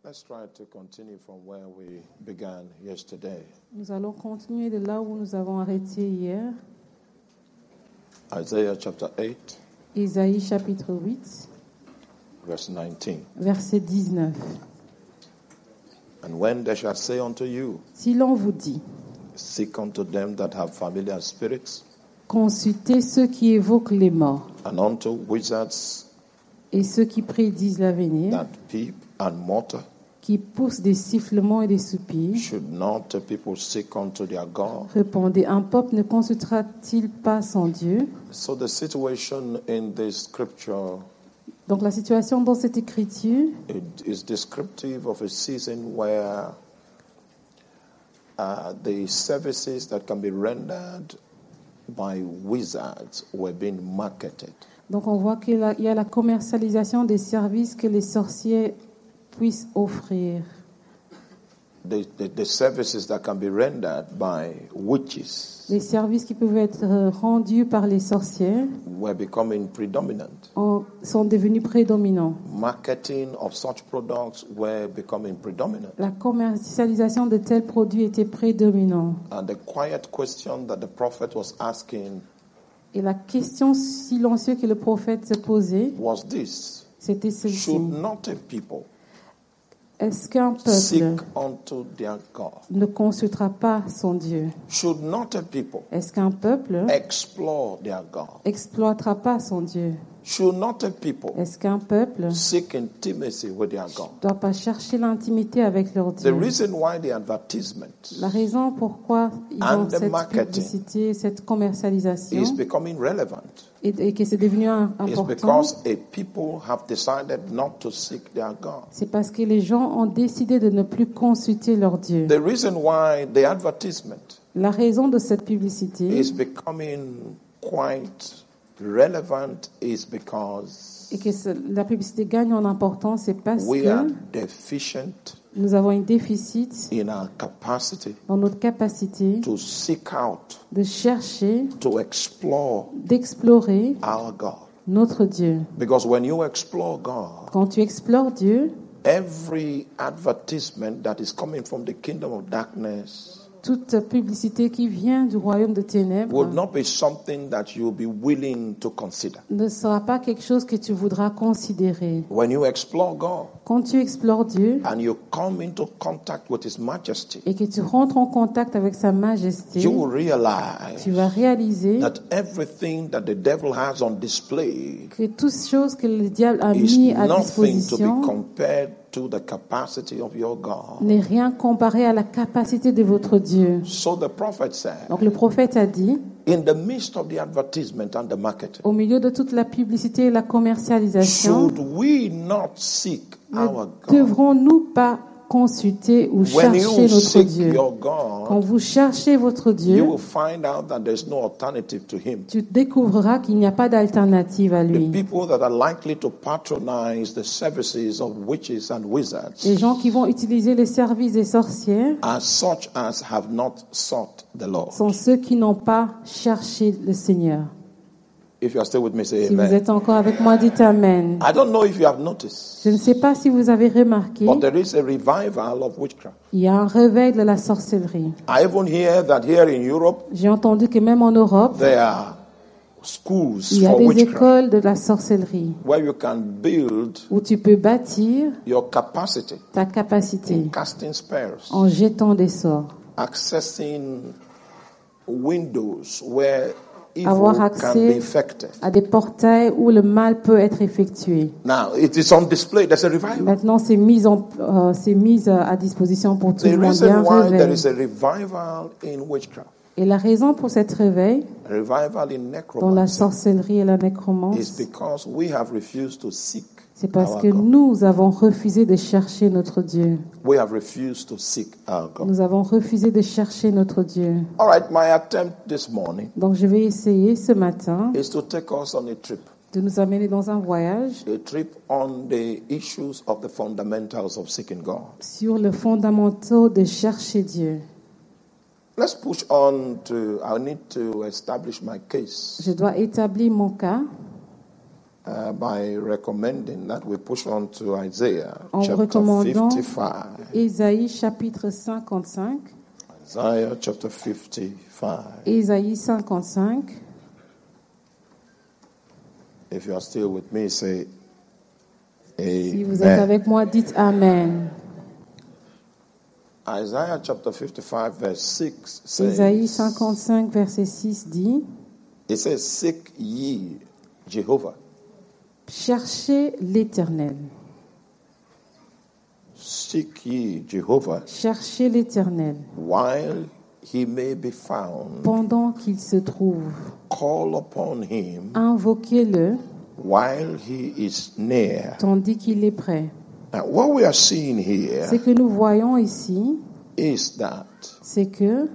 Let's try to continue from where we began yesterday. Nous allons continuer de là où nous avons arrêté hier. Isaiah chapter 8, Ésaïe chapitre 8, verse 19. verset 19. And when they shall say unto you, Si l'on vous dit, seek unto them that have familiar spirits, consultez ceux qui évoquent les morts and unto wizards et ceux qui prédisent l'avenir, that peep and mutter, qui poussent des sifflements et des soupirs, should not the people seek unto their God? répondez, un peuple ne consultera-t-il pas son Dieu? So the situation in this scripture Donc la situation dans cette écriture it is descriptive of a season where the services that can be rendered by wizards were being marketed. Donc on voit qu'il y a la commercialisation des services que les sorciers puissent offrir. The services that can be rendered by witches Les services qui peuvent être rendus par les sorcières were becoming predominant. sont devenus prédominants. Marketing of such products were becoming predominant. La commercialisation de tels produits était prédominante. And the quiet question that the prophet was asking Et la question silencieuse que le prophète se posait, was this: c'était celle-ci. should not a people Est-ce qu'un seek peuple unto their God? ne consultera pas son Dieu? Should not a people Est-ce qu'un peuple explore their God? exploitera pas son Dieu? Should not a people Est-ce qu'un peuple seek intimacy with their God? ne doit pas chercher l'intimité avec leur The Dieu? reason why the advertisement La raison pourquoi ils And ont the cette marketing publicité, cette commercialisation, is becoming relevant et que c'est devenu is important, because a people have decided not to seek their God. c'est parce que les gens ont décidé de ne plus consulter leur Dieu. The reason why the advertisement La raison de cette publicité is becoming quite relevant is because et que la publicité gagne en importance, c'est parce we are que deficient nous avons un déficit in our capacity dans notre capacité to seek out, de chercher, to explore d'explorer our God. notre Dieu. Because when you explore God, Quand tu explores Dieu, every advertisement that is coming from the kingdom of darkness toute publicité qui vient du royaume de ténèbres will not be something that you'll be willing to consider. ne sera pas quelque chose que tu voudras considérer. When you explore God Quand tu explores Dieu and you come into contact with His majesty, et que tu rentres en contact avec sa majesté, you will realize tu vas réaliser that everything that the devil has on display que toutes choses que le diable a is mis à nothing to disposition be compared to the capacity of your God. n'est rien comparé à la capacité de votre Dieu. So the prophet said, Donc le prophète a dit, in the midst of the advertisement and the marketing, au milieu de toute la publicité et la commercialisation, should we not seek ne our God? devrons-nous pas consulter ou When chercher you notre seek Dieu? your God, Quand vous cherchez votre you Dieu, will find out that there's no alternative to Him. tu découvriras qu'il n'y a pas d'alternative à The lui. people that are likely to patronize the services of witches and wizards Les gens qui vont utiliser les services des sorcières are such as have not sought the Lord. sont ceux qui n'ont pas cherché le Seigneur. If you are still with me, say Si vous amen. êtes encore avec moi, dites Amen. I don't know if you have noticed, Je ne sais pas si vous avez remarqué, but there is a revival of witchcraft. il y a un réveil de la sorcellerie. I even hear that here in Europe J'ai entendu que même en Europe, there are schools il y a for des witchcraft écoles de la sorcellerie where you can build où tu peux bâtir your capacity ta capacité in casting spells, en jetant des sorts, accessing windows where evil avoir can be accès effected. à des portails où le mal peut être effectué. Now, it is on display. There's a revival. Maintenant, c'est mis à disposition pour tout The le monde. Il y a reason un why there réveil. is a revival in witchcraft, Et la raison pour cet réveil a revival in dans la necromancy, sorcellerie et la is nécromance, because we have refused to seek c'est parce our que God. nous avons refusé de chercher notre Dieu. We have refused to seek our God. Nous avons refusé de chercher notre Dieu. All right, my attempt this morning Donc je vais essayer ce matin is to take us on a trip. de nous amener dans un voyage A trip on the issues of the fundamentals of seeking God. sur le fondamental de chercher Dieu. Let's push on to, I need to establish my case. Je dois établir mon cas. by recommending that we push on to Isaiah En chapter recommandant 55. Ésaïe chapitre 55. Isaiah chapter 55. Ésaïe 55. If you are still with me, say Si vous êtes Amen. avec moi, dites Amen. Isaiah chapter 55 verse 6 Ésaïe says, 55, verset 6 dit, it says, seek ye Jehovah. cherchez l'Éternel. Seek ye Jehovah Cherchez l'Éternel while he may be found. pendant qu'il se trouve. Call upon him Invoquez-le while he is near. tandis qu'il est prêt. Now, what we are seeing here Ce que nous voyons ici, is that c'est que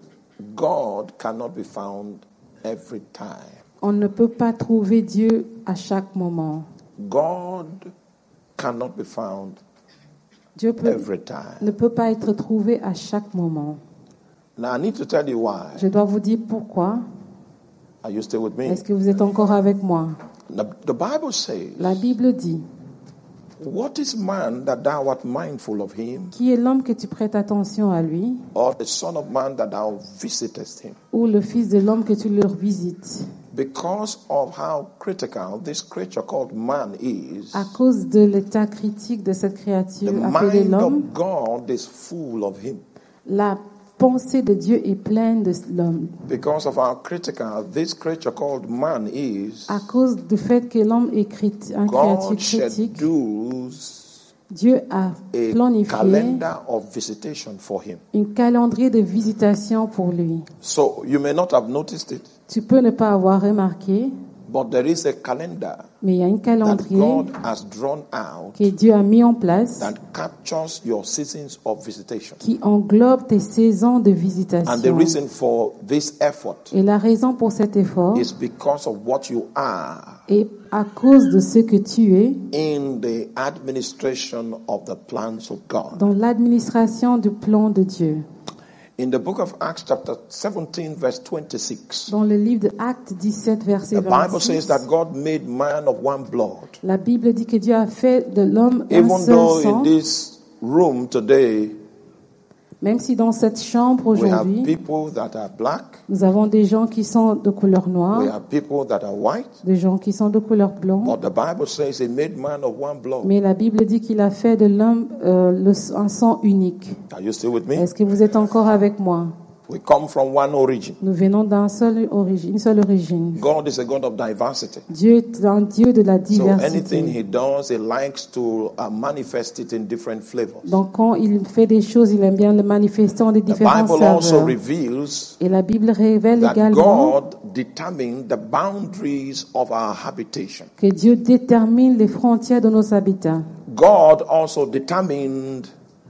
God cannot be found every time. on ne peut pas trouver Dieu à chaque moment. God cannot be found Dieu every time. ne peut pas être trouvé à chaque moment. Now, I need to tell you why. Je dois vous dire pourquoi. Are you still with me? Est-ce que vous êtes encore avec moi? The Bible says, La Bible dit, what is man that thou art mindful of him, qui est l'homme que tu prêtes attention à lui, or the son of man that thou visitest him? ou le fils de l'homme que tu leur visites? Because of how critical this creature called man is, À cause de l'état critique de cette the créature appelée mind l'homme, of God is full of him. la pensée de Dieu est pleine de l'homme. Because of how critical this creature called man is, À cause du fait que l'homme est un créature God critique, schedules Dieu a a planifié calendar of visitation for him. un calendrier de visitation pour lui. So you may not have noticed it, Tu peux ne pas avoir remarqué, but there is a calendar mais il y a un that calendrier God has drawn out que Dieu a mis en place that captures your seasons of visitation. qui englobe tes saisons de And the visitation. reason for this effort Et la raison pour cet effort is because of what you are est à cause de ce que tu es in the administration of the plans of God. dans l'administration du plan de Dieu. In the book of Acts chapter 17 verse 26, Dans le livre de Actes 17, verset the Bible 26, says that God made man of one blood. la Bible dit que Dieu a fait de l'homme un Even seul though in sang, this room today même si dans cette chambre we have aujourd'hui, people that are black, nous avons des gens qui sont de couleur we noire, have people that are white, des gens qui sont de couleur blanche, but the Bible says he made man of one blood. mais la Bible dit qu'il a fait de l'homme un sang unique. Are you still with me? Est-ce que vous êtes encore avec moi? We come from one origin. Nous venons une seule origine. God is a God of diversity. Dieu est un Dieu de la So anything diversité. he does, he likes to manifest it in different flavors. Donc quand il fait des choses, il aime bien le manifester en des The différentes Bible also saveurs. reveals Et la Bible révèle that également God determined the boundaries of our habitation. que Dieu détermine les frontières de nos habitats. God also determined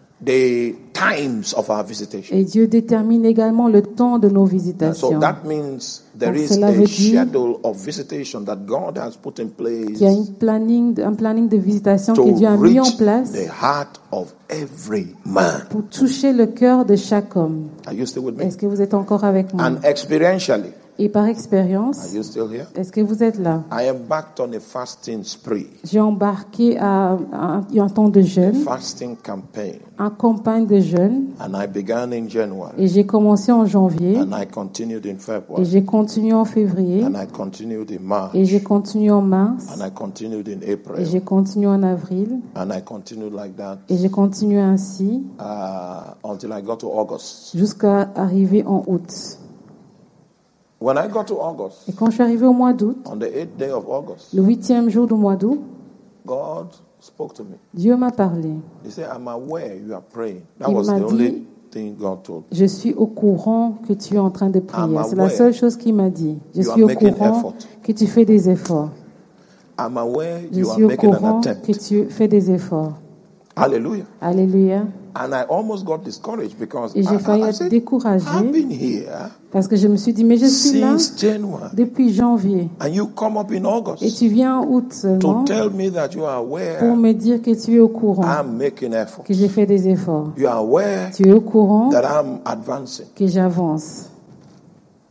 the times of our visitation. Et Dieu détermine également le temps de nos So visitations. that means there Donc is cela a veut dire schedule of visitation that God has put in place qu'il y a un planning de visitation to que Dieu a mis en reach place the heart of every man. pour toucher le cœur de chaque homme. Are you still with me? Est-ce que vous êtes encore avec moi? And experientially, Et par are expérience, you still here? est-ce que vous êtes là? I embarked on a fasting spree, J'ai embarqué à un temps de jeûne, fasting campaign, en campagne de jeûne, and I began in January, et j'ai commencé en janvier, and I continued in et February, j'ai continué en février, and I continued in March, et j'ai continué en mars, and I continued in et April, j'ai continué en avril, and I continued like that et j'ai continué ainsi until I got to August. jusqu'à arriver en août. When I got to August, Et quand je suis arrivé au mois d'août, on the 8th day of August, le 8e jour du mois d'août, God spoke to me. Dieu m'a parlé. He said, I'm aware you are praying. That Il was m'a the dit- only thing God told me. Je suis au courant que tu es en train de prier. I'm C'est la aware seule chose qu'il m'a dit. Je you suis are au making courant effort. que tu fais des efforts. I'm aware Je you are suis au making an courant que attempt. tu fais des efforts. Hallelujah. Alléluia. And I almost got discouraged because Et j'ai failli I être said, découragée I've been here parce que je me suis dit, mais je suis là since January. depuis janvier. And you come up in Et August tu viens en août to seulement tell me that you are pour aware me dire que tu es au courant, I'm making effort. que j'ai fait des efforts. You are aware Tu es au courant that I'm advancing. que j'avance.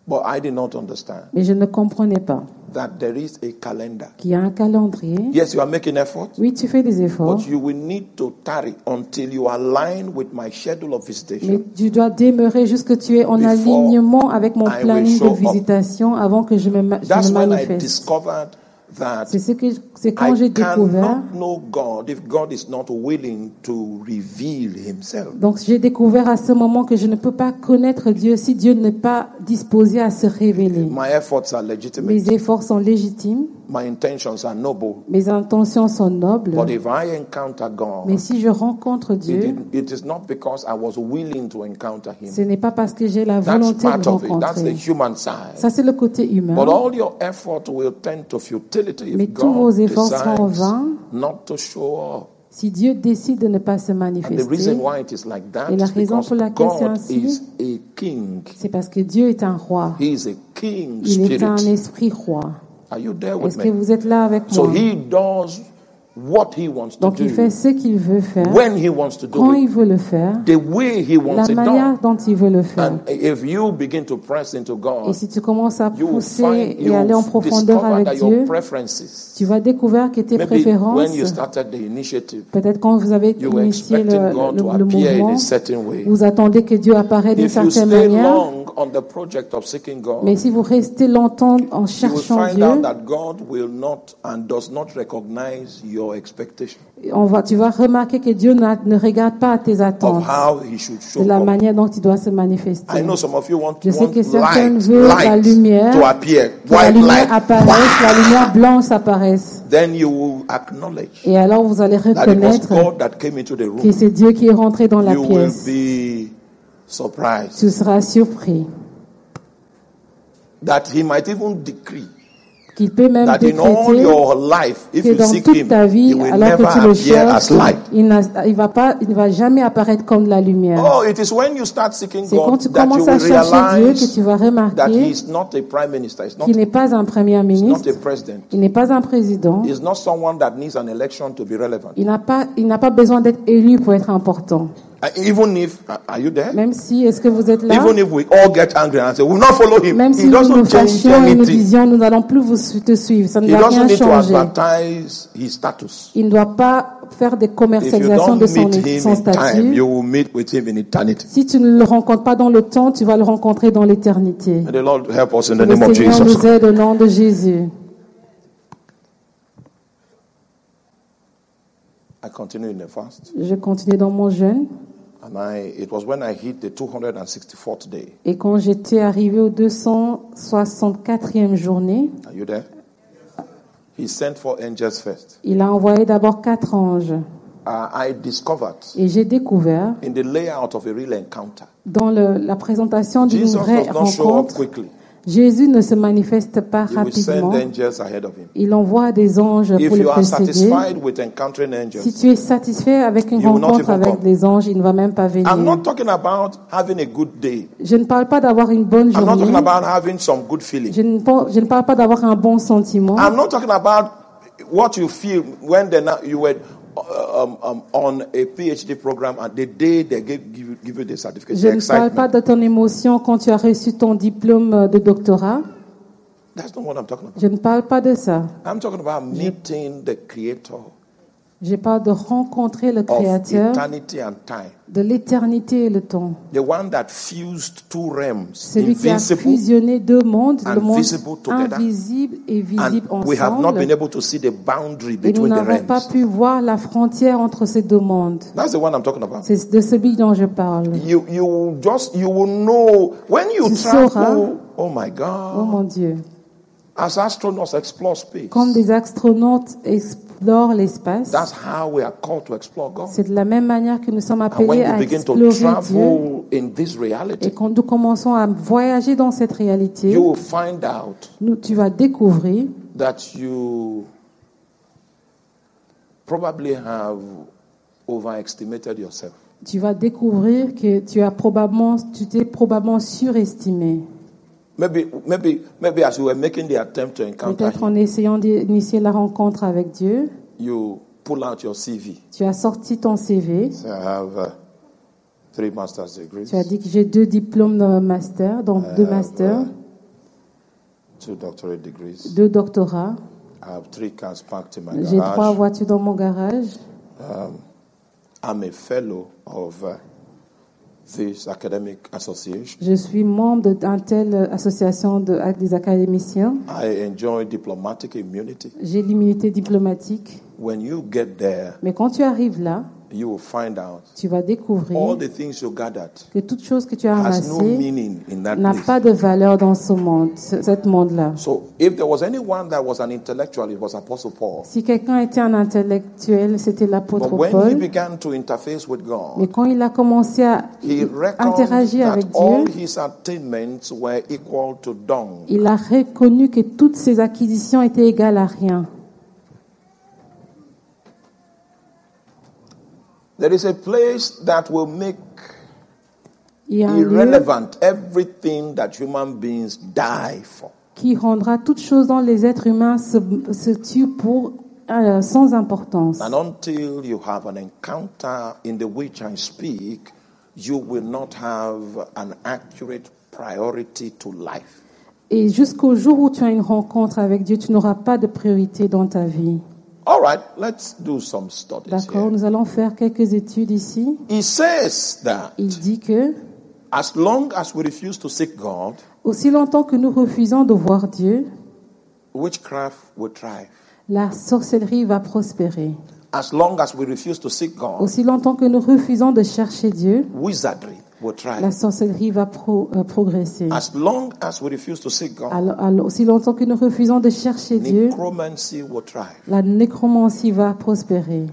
But I did not understand Mais je ne comprenais pas that there is a calendar. qu'il y a un calendrier. Yes, you are making effort, Oui, tu fais des efforts, but you will need to tarry until you align with my schedule of mais visitation. tu dois demeurer jusqu'à ce que tu es en Before alignement avec mon I will planning show de up. visitation avant que je me That's when I manifeste. discovered that C'est quand I j'ai découvert. cannot know God if God is not willing to reveal himself. Donc j'ai découvert à ce moment que je ne peux pas connaître Dieu si Dieu n'est pas disposé à se révéler. My efforts are legitimate. Mes efforts sont légitimes, My intentions are noble. mes intentions sont nobles, But if I encounter mais God, si je rencontre Dieu, it is not because I was willing to encounter ce him. n'est pas parce que j'ai la That's volonté de part le of it. That's the rencontrer. human side. Ça, c'est le côté humain. But all your effort will tend to futility Mais if tous vos God efforts seront decides vains not to show up. si Dieu décide de ne pas se And the manifester. reason why it is like that Et la is raison because pour laquelle c'est God ainsi, is a king. c'est parce que Dieu est un roi. He is a king Il est un spirit. esprit roi. Are you there with Est-ce que me? vous êtes là avec So moi? he does what he wants to Donc il fait do, ce qu'il veut faire, when he wants to quand do il it, veut le faire, the way he wants la it manière done. dont il veut le faire. And if you begin to press into Et God, si tu commences à you will pousser find, et aller en you'll profondeur discover avec that Dieu, your preferences, tu vas découvrir que tes maybe préférences, when you started the initiative, peut-être quand vous avez you were initié expecting God to le appear in mouvement, a certain way. vous attendez que Dieu apparaisse d'une If you certaine stay manière, long on the project of seeking God, mais si vous restez longtemps en you will cherchant find Dieu, out that God will not and does not recognize your expectation tu vas remarquer que Dieu ne regarde pas à tes of attentes, how he should show de la up. manière dont il doit se manifester. I know some of you want Je sais que certains light, veulent la lumière, to appear, que la white lumière light. apparaisse, la lumière blanche apparaisse. Then you will acknowledge Et alors vous allez that it was reconnaître God that came into the que room. c'est Dieu qui est rentré dans la You will pièce. be surprised Tu seras surpris that he might even decree qu'il peut même that in all décréter your life, if que you dans seek toute him, ta he vie, will alors never que tu le appear as cherches, light. il ne va jamais apparaître comme la lumière. Oh, it is when you start seeking C'est quand God tu that you commences à will chercher Dieu que realize tu vas that he remarquer is not a prime minister, he's not, qu'il n'est pas un premier he's not ministre, a president, il n'est pas un président, he's not someone that needs an election to be relevant. il n'a pas besoin d'être élu pour être important. Even if, are you there? Même si, est-ce que vous êtes là? Even if we all get angry and say, we will not follow him, Même si he nous nous doesn't change fâchions et nous anything. disions, nous n'allons plus te suivre, ça ne He va doesn't rien need to changer. advertise his status. Il ne doit pas faire des If you commercialisations don't de meet him son in time, statut. you will meet with him in eternity. Si tu ne le rencontres pas dans le temps, tu vas le rencontrer dans l'éternité. May the Lord help us in Que the le name of Seigneur Jesus. nous aide au nom de Jésus. I continue in the fast. Je continue dans mon jeûne. And it was when I hit the 264th day. Et quand j'étais arrivé au 264e journée, Are you there? He sent 4 angels first. il a envoyé d'abord 4 anges. I discovered Et j'ai découvert, in the layout of a real encounter, dans la présentation d'une Jesus vraie does not show up rencontre, quickly. Jésus ne se manifeste pas He will send rapidement. angels ahead of him. Il envoie des anges If pour le you are précéder. satisfied with encountering Si angels, tu es satisfait avec une You will not rencontre even avec come. des anges, il ne va même pas venir. I'm not talking about having a good day. Je ne parle pas d'avoir une bonne I'm not journée. talking about having some good feeling. Je ne parle pas d'avoir un bon sentiment. I'm not talking about what you feel when you were on a PhD program and the day they give you the certificate. Je The ne parle pas excitement. de ton émotion quand tu as reçu ton diplôme de doctorat. That's not what I'm talking about. Je ne parle pas de ça. I'm talking about meeting the Creator Je parle de rencontrer le of Créateur eternity and time. de l'éternité et le temps. The one that fused 2 realms, Celui qui a invincible, fusionné 2 mondes, and le monde visible together. invisible et visible and we have not been ensemble. able to see the boundary Et nous between the n'avons pas realms. pu voir la frontière entre ces 2 mondes. That's the one I'm talking about. C'est de celui dont je parle. You will know when you Tu travel. sauras. Oh my Oh God! mon Dieu. As astronauts explore space, Comme des astronautes explorent l'espace, that's how we are called to explore God. c'est de la même manière que nous sommes And appelés when you à begin to explorer Dieu. travel in this Et reality, quand nous commençons à voyager dans cette réalité, you will find out tu vas découvrir that you probably have overestimated yourself. tu vas découvrir que tu t'es probablement surestimé. Maybe as you were making the attempt to encounter Peut-être him, en essayant d'initier la rencontre avec Dieu, you pull out your CV. tu as sorti ton CV, So I have 3 master's degrees. tu as dit que j'ai 2 diplômes de master, donc 2 masters. 2 doctorate degrees. 2 doctorats. I have 3 cars parked in my J'ai 3 garage. voitures dans mon garage. I'm a fellow of this academic association. Je suis membre d'une telle association des académiciens. I enjoy diplomatic immunity. J'ai l'immunité diplomatique. When you get there, Mais quand tu arrives là, you will find out tu vas découvrir all the things you gathered que toute chose que tu as has no amassée meaning in that n'a place. pas de valeur dans ce monde, cet monde-là. So if there was anyone that was an intellectual, it was Apostle Paul. Si quelqu'un était un intellectuel, c'était l'apôtre But when he Paul. began to interface with Mais God, quand il a commencé à he reckoned interagir that avec all Dieu, his attainments were equal to dung. il a reconnu que toutes ses acquisitions étaient égales à rien. There is a place that will make Il y a un lieu irrelevant everything that human beings die for. qui rendra toute chose dont les êtres humains se tuent pour sans importance. And until you have an encounter in the which I speak, you will not have an accurate priority to life. Et jusqu'au jour où tu as une rencontre avec Dieu, tu n'auras pas de priorité dans ta vie. All right, let's do some studies D'accord, here. nous allons faire quelques études ici. He says that Il dit que as long as we refuse to seek God, aussi longtemps que nous refusons de voir Dieu, witchcraft will thrive. la sorcellerie va prospérer. As long as we refuse to seek God, Aussi longtemps que nous refusons de chercher Dieu, wizardry will la thrive. sorcellerie va progresser. As long as we refuse to seek God, Alors, aussi longtemps que nous refusons de chercher Dieu, necromancy will thrive. la nécromancie va prospérer.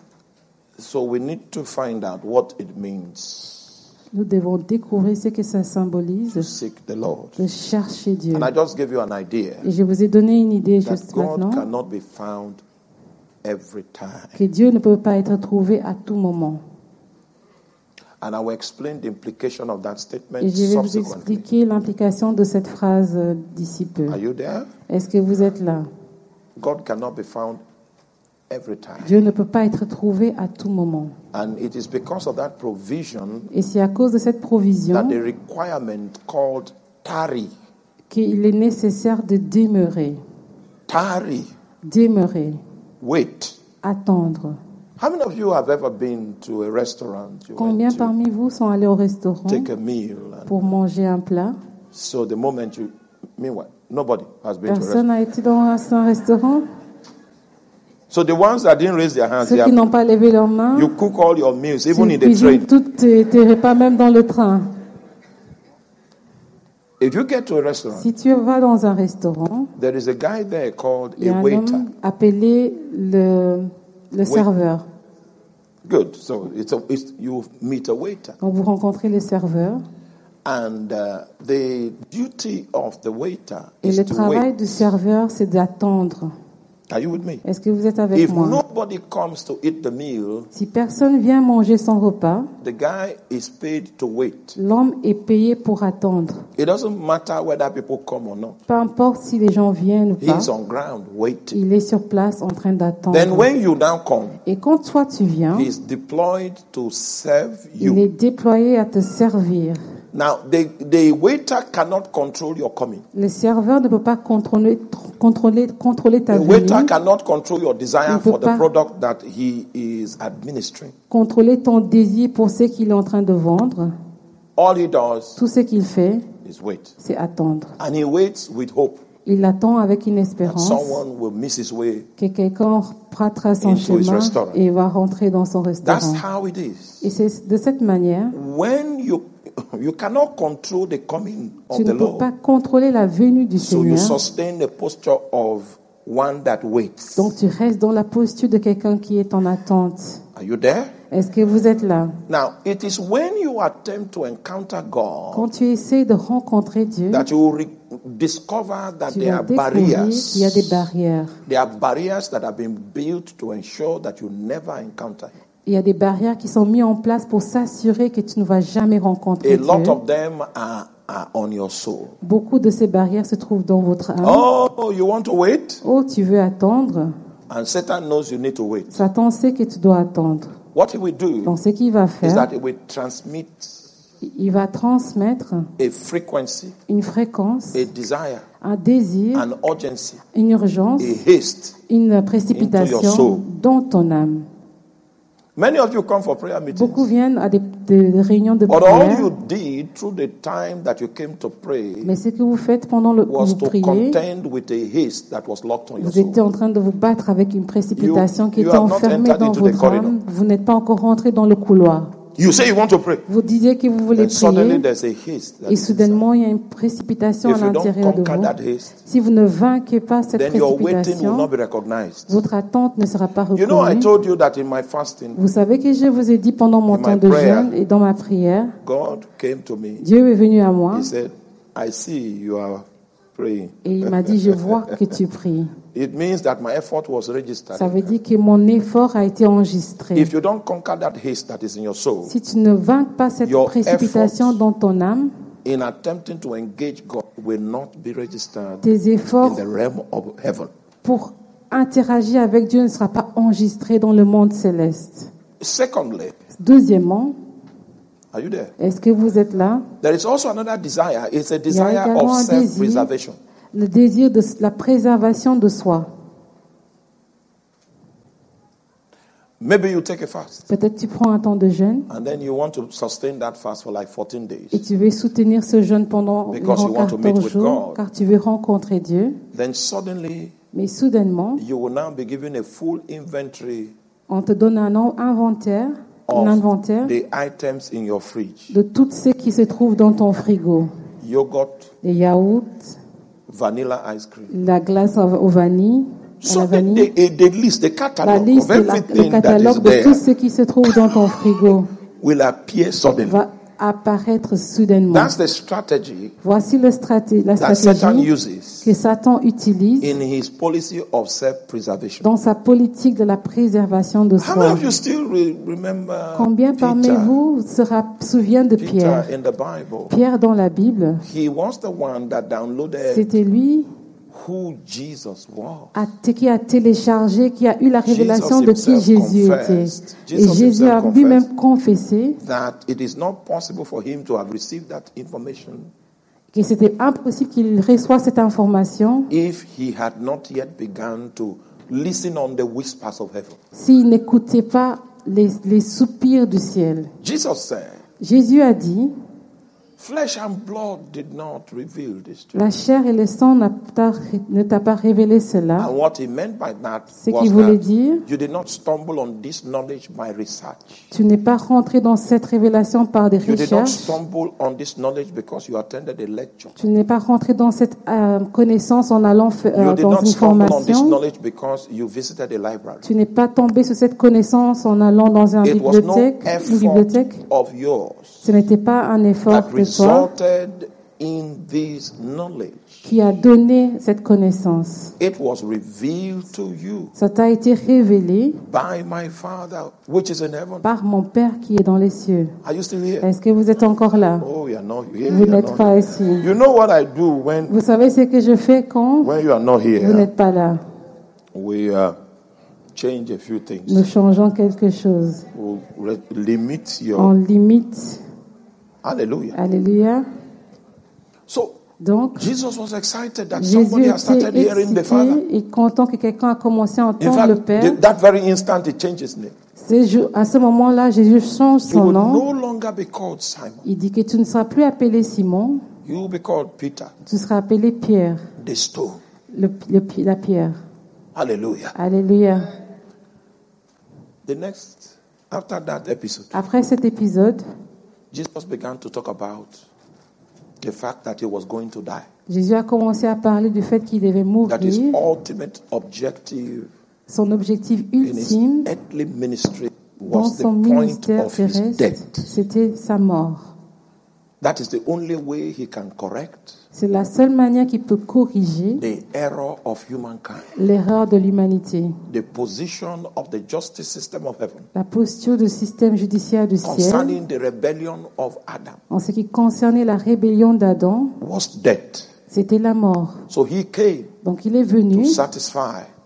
So we need to find out what it means Nous devons découvrir ce que ça to symbolise, seek the Lord. de chercher Dieu. And I just gave you an idea Et je vous ai donné une idée that juste God maintenant, cannot be found every time. que Dieu ne peut pas être trouvé à tout moment. And I will explain the implication of that statement Et je vais vous subsequently. expliquer l'implication de cette phrase d'ici peu. Are you there? Est-ce que vous êtes là? God cannot be found every time. Dieu ne peut pas être trouvé à tout moment. And it is because of that provision Et c'est à cause de cette provision that the requirement called tarry, qu'il est nécessaire de demeurer. Demeurer. wait. Attendre. How many of you have ever been to a restaurant? You Combien went to parmi vous sont allés au restaurant take a meal, and pour manger un plat? so the moment you, meanwhile, nobody has been to a restaurant. Personne n'a été dans un restaurant? So the ones that didn't raise their hands, Ceux they qui are, n'ont pas levé leurs mains, you cook all your meals, tu even in the cuisines train. tous tes repas, même dans le train. If you get to a restaurant, Si tu vas dans un restaurant, there is a guy there called il y a a un waiter. homme appelé le serveur. Good. So you meet a waiter. Quand vous rencontrez le serveur, And the duty of the waiter et is le to travail wait. du serveur, c'est d'attendre. Are you with me? Est-ce que vous êtes avec If moi? nobody comes to eat the meal, Si personne vient manger son repas, the guy is paid to wait. l'homme est payé pour attendre. It doesn't matter whether people come or not. Peu importe si les gens viennent ou pas, He's on ground waiting. il est sur place en train d'attendre. Then when you now come, Et quand toi tu viens, he's deployed to serve il you. est déployé à te servir. Now, the waiter cannot control your coming. Le serveur ne peut pas contrôler ta The waiter venue, cannot control your Il desire peut for the pas. product that he is administering. contrôler ton désir pour ce qu'il est en train de vendre. All he does Tout ce qu'il fait, is wait. c'est attendre. And he waits with hope Il attend avec une that espérance someone will miss his way. que quelqu'un ratera son Into his chemin restaurant. et va rentrer dans son That's restaurant. how it is. Et c'est de cette manière, When you cannot control the coming of tu the ne peux Lord, pas contrôler la venue du so you Seigneur. sustain the posture of one that waits. Donc tu restes dans la posture de quelqu'un qui est en attente. Are you there? Est-ce que vous êtes là? Now, it is when you attempt to encounter God Quand tu essaies de rencontrer Dieu, that you will discover that tu there vas are découvrir barriers. qu'il y a des barrières. There are barriers that have been built to ensure that you never encounter Him. Il y a des barrières qui sont mises en place pour s'assurer que tu ne vas jamais rencontrer A Dieu. lot of them are on your soul. Beaucoup de ces barrières se trouvent dans votre âme. Oh, you want to wait? Oh, tu veux attendre? And Satan knows you need to wait. Satan sait que tu dois attendre. What he will do Donc, ce qu'il va is faire, that he will transmit Il va transmettre a frequency, une fréquence, a desire, un désir, an urgency, une urgence, a haste. une into your précipitation soul. dans ton âme. Many of you come for prayer Beaucoup meetings. viennent à des réunions de But all prière, you did through the time that you came to pray mais ce que vous faites pendant que was vous to priez, contend with a haste that was locked on your vous étiez soul. en train de vous battre avec une précipitation qui You était have not enfermée entered dans into the votre corridor. âme. Vous n'êtes pas encore rentré dans le couloir. You say you want to pray. Vous disiez que vous voulez Then suddenly prier, there's a haste. That et is inside. soudainement il y a une précipitation à If you don't l'intérieur de conquer vous. that haste, Si vous ne vainquez pas cette then your waiting will précipitation, not be recognized. votre attente ne sera pas You know, I reconnue. told you that in my fasting, Vous savez que je vous ai dit pendant mon In temps my de prayer, jeûne et dans ma prière, God came to me. Dieu est venu à moi He said, I see you are praying. et il m'a dit, je vois que tu pries. It means that my effort was registered. Ça veut dire que mon effort a été enregistré. If you don't conquer that haste that is in your soul, Si tu ne vainques pas cette Your précipitation efforts dans ton âme, in attempting to engage God will not be registered tes in efforts the realm of heaven. pour interagir avec Dieu ne sera pas enregistré dans le monde céleste. Secondly, Deuxièmement, are you there? est-ce que vous êtes là? There is also another desire. It's a Il y a desire également of un désir, self-preservation. le désir de la préservation de soi. Maybe you take a fast Peut-être tu prends un temps de jeûne and then you want to sustain that fast for like 14 et days. tu veux soutenir ce jeûne pendant Because you want to meet 14 with jours God. car tu veux rencontrer Dieu. Then suddenly Mais soudainement, you will now be given a full inventory on te donne un inventaire, of the items in your fridge. de tout ce qui se trouve dans ton frigo. Yogurt, Les yaourts, vanilla ice cream. la glace au vanille, à So la vanille, the list, the la catalog liste, of le everything that is catalogue de tout there ce qui se trouve dans ton frigo will appear suddenly. va apparaître soudainement. That's the strategy Voici la that Satan stratégie uses que Satan utilise in his policy of self-preservation. dans sa politique de la préservation de How many soi. of you still remember Combien parmi Peter? vous se souviennent de Peter Pierre? in the Bible. Pierre dans la Bible, He was the one that downloaded c'était lui who Jesus was. qui a téléchargé, qui a eu la révélation de qui himself Jésus était. confessed. Et Jesus Jésus a himself lui-même confessé That it is not possible for him to have received that information que c'était impossible qu'il reçoive cette information if he had not yet begun to listen on the whispers of heaven. s'il n'écoutait pas les soupirs du ciel. Jesus said, Jésus a dit, flesh and blood did not reveal this to you. la chair et le sang ne t'a pas révélé cela. And what he meant by that Ce was qu'il voulait that dire, you did not stumble on this knowledge by research. tu n'es pas rentré dans cette révélation par des You did not recherches. stumble on this knowledge because you attended a lecture. Tu n'es pas rentré dans cette connaissance en allant You did dans not une stumble on this formation. knowledge because you visited a library. Tu n'es pas tombé sur cette connaissance en allant dans une It was no bibliothèque. effort of yours Ce n'était pas un effort that de toi resulted in this knowledge. qui a donné cette connaissance. It was revealed to you Ça t'a été révélé by my Father which is in heaven. par mon Père qui est dans les cieux. Are you still here? Est-ce que vous êtes encore là? Oh, you are not here. Vous You are n'êtes not pas here. ici. You know what I do when Vous savez ce que je fais quand you are not vous here? n'êtes pas là? We change a few Nous things. changeons quelque chose. We limit your. On limite. Hallelujah. Alléluia. So Donc, Jesus was excited that Jésus somebody has started était hearing the Father. excité et content que quelqu'un a commencé à In entendre le fact, Père. that very instant he changed his name. À ce moment-là, Jésus change You son will nom. no longer be called Simon. Il dit que tu ne seras plus appelé Simon, You will be called Peter, tu seras appelé Pierre, the stone. la pierre. Hallelujah. Alléluia. The next, after that episode, Après cet épisode, Jesus began to talk about the fact that he was going to die. Jésus a commencé à parler du fait qu'il devait That his mourir. ultimate objective Son objectif in his ultime earthly ministry dans was the son point ministère of his terrestre, death. c'était sa mort. That is the only way he can correct C'est la seule manière qu'il peut corriger the error of humankind, l'erreur de l'humanité. the position of the justice system of heaven La posture du système judiciaire du ciel concerning the rebellion of Adam en ce qui concernait la rébellion d'Adam, was death. c'était la mort. So he came Donc il est to venu satisfy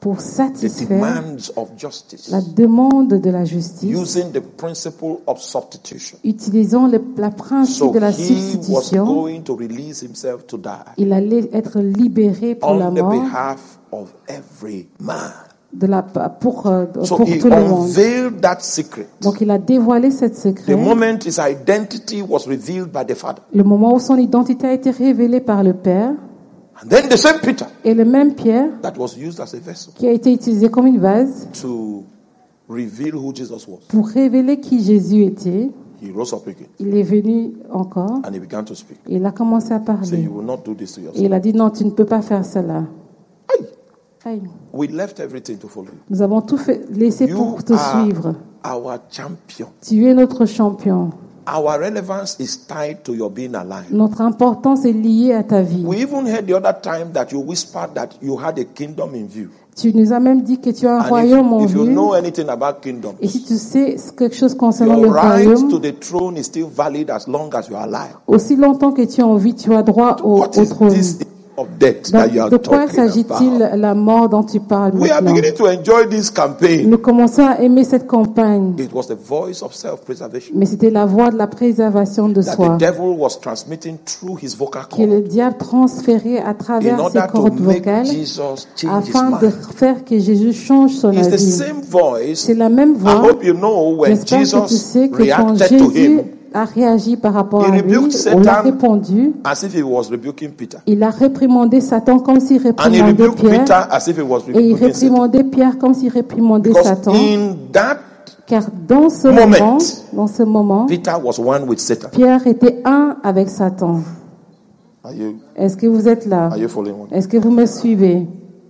pour the satisfaire demands of justice, la demande de la justice, using the principle of substitution. utilisant la principe So de la he was substitution. going to release himself to die Il allait être libéré pour la on the mort behalf of every man. pour So he tout le monde. unveiled that secret. Donc il a dévoilé cette The secret. moment his identity was revealed by the Father. Le moment où son identité a été révélée par le Père, And then the same Peter et le même Pierre that was used as a vessel qui a été utilisé comme une vase to reveal who Jesus was. pour révéler qui Jésus était, He rose up again il est venu encore and he began to speak. et il a commencé à Say, parler. you will not do this to Et yourself. il a dit non, tu ne peux pas faire cela. Aye. Aïe. We left everything to follow you. Nous avons tout laissé You pour te are suivre. our champion. Tu es notre champion. Our relevance is tied to your being alive. Notre importance est liée à ta vie. We even heard the other time that you whispered that you had a kingdom in view. Tu nous as même dit que tu as un And royaume en if you vue. know anything about kingdom, Et si tu sais quelque chose concernant your le right royaume, to the throne is still valid as long as you are alive. aussi longtemps que tu es en vie, tu as droit au What is trône. this of death that you Donc, are de quoi talking s'agit-il, about? la mort dont tu parles We are maintenant? beginning to enjoy this campaign. Nous commençons à aimer cette campagne, It was the voice of self-preservation mais c'était la voix de la préservation de that soi the devil was transmitting through his vocal que le cord diable transférait à in travers ses order to cordes make vocales Jesus change his afin de mind. faire que Jésus change son It's the avis. same voice. C'est la même I voix. hope you know when J'espère que tu Jesus sais que quand reacted to Jésus him a réagi par rapport He à lui, rebuked on Satan l'a répondu. as if he was rebuking Peter. Il a réprimandé Satan comme s'il And he réprimandait rebuked Pierre. Peter as if he was Et il rebuking Satan. réprimandait Pierre comme s'il réprimandait Because Satan. in that Car dans ce moment, Peter was one with Satan. Pierre était un avec Satan. Est-ce que vous êtes là? Are you following me? Est-ce que vous me suivez?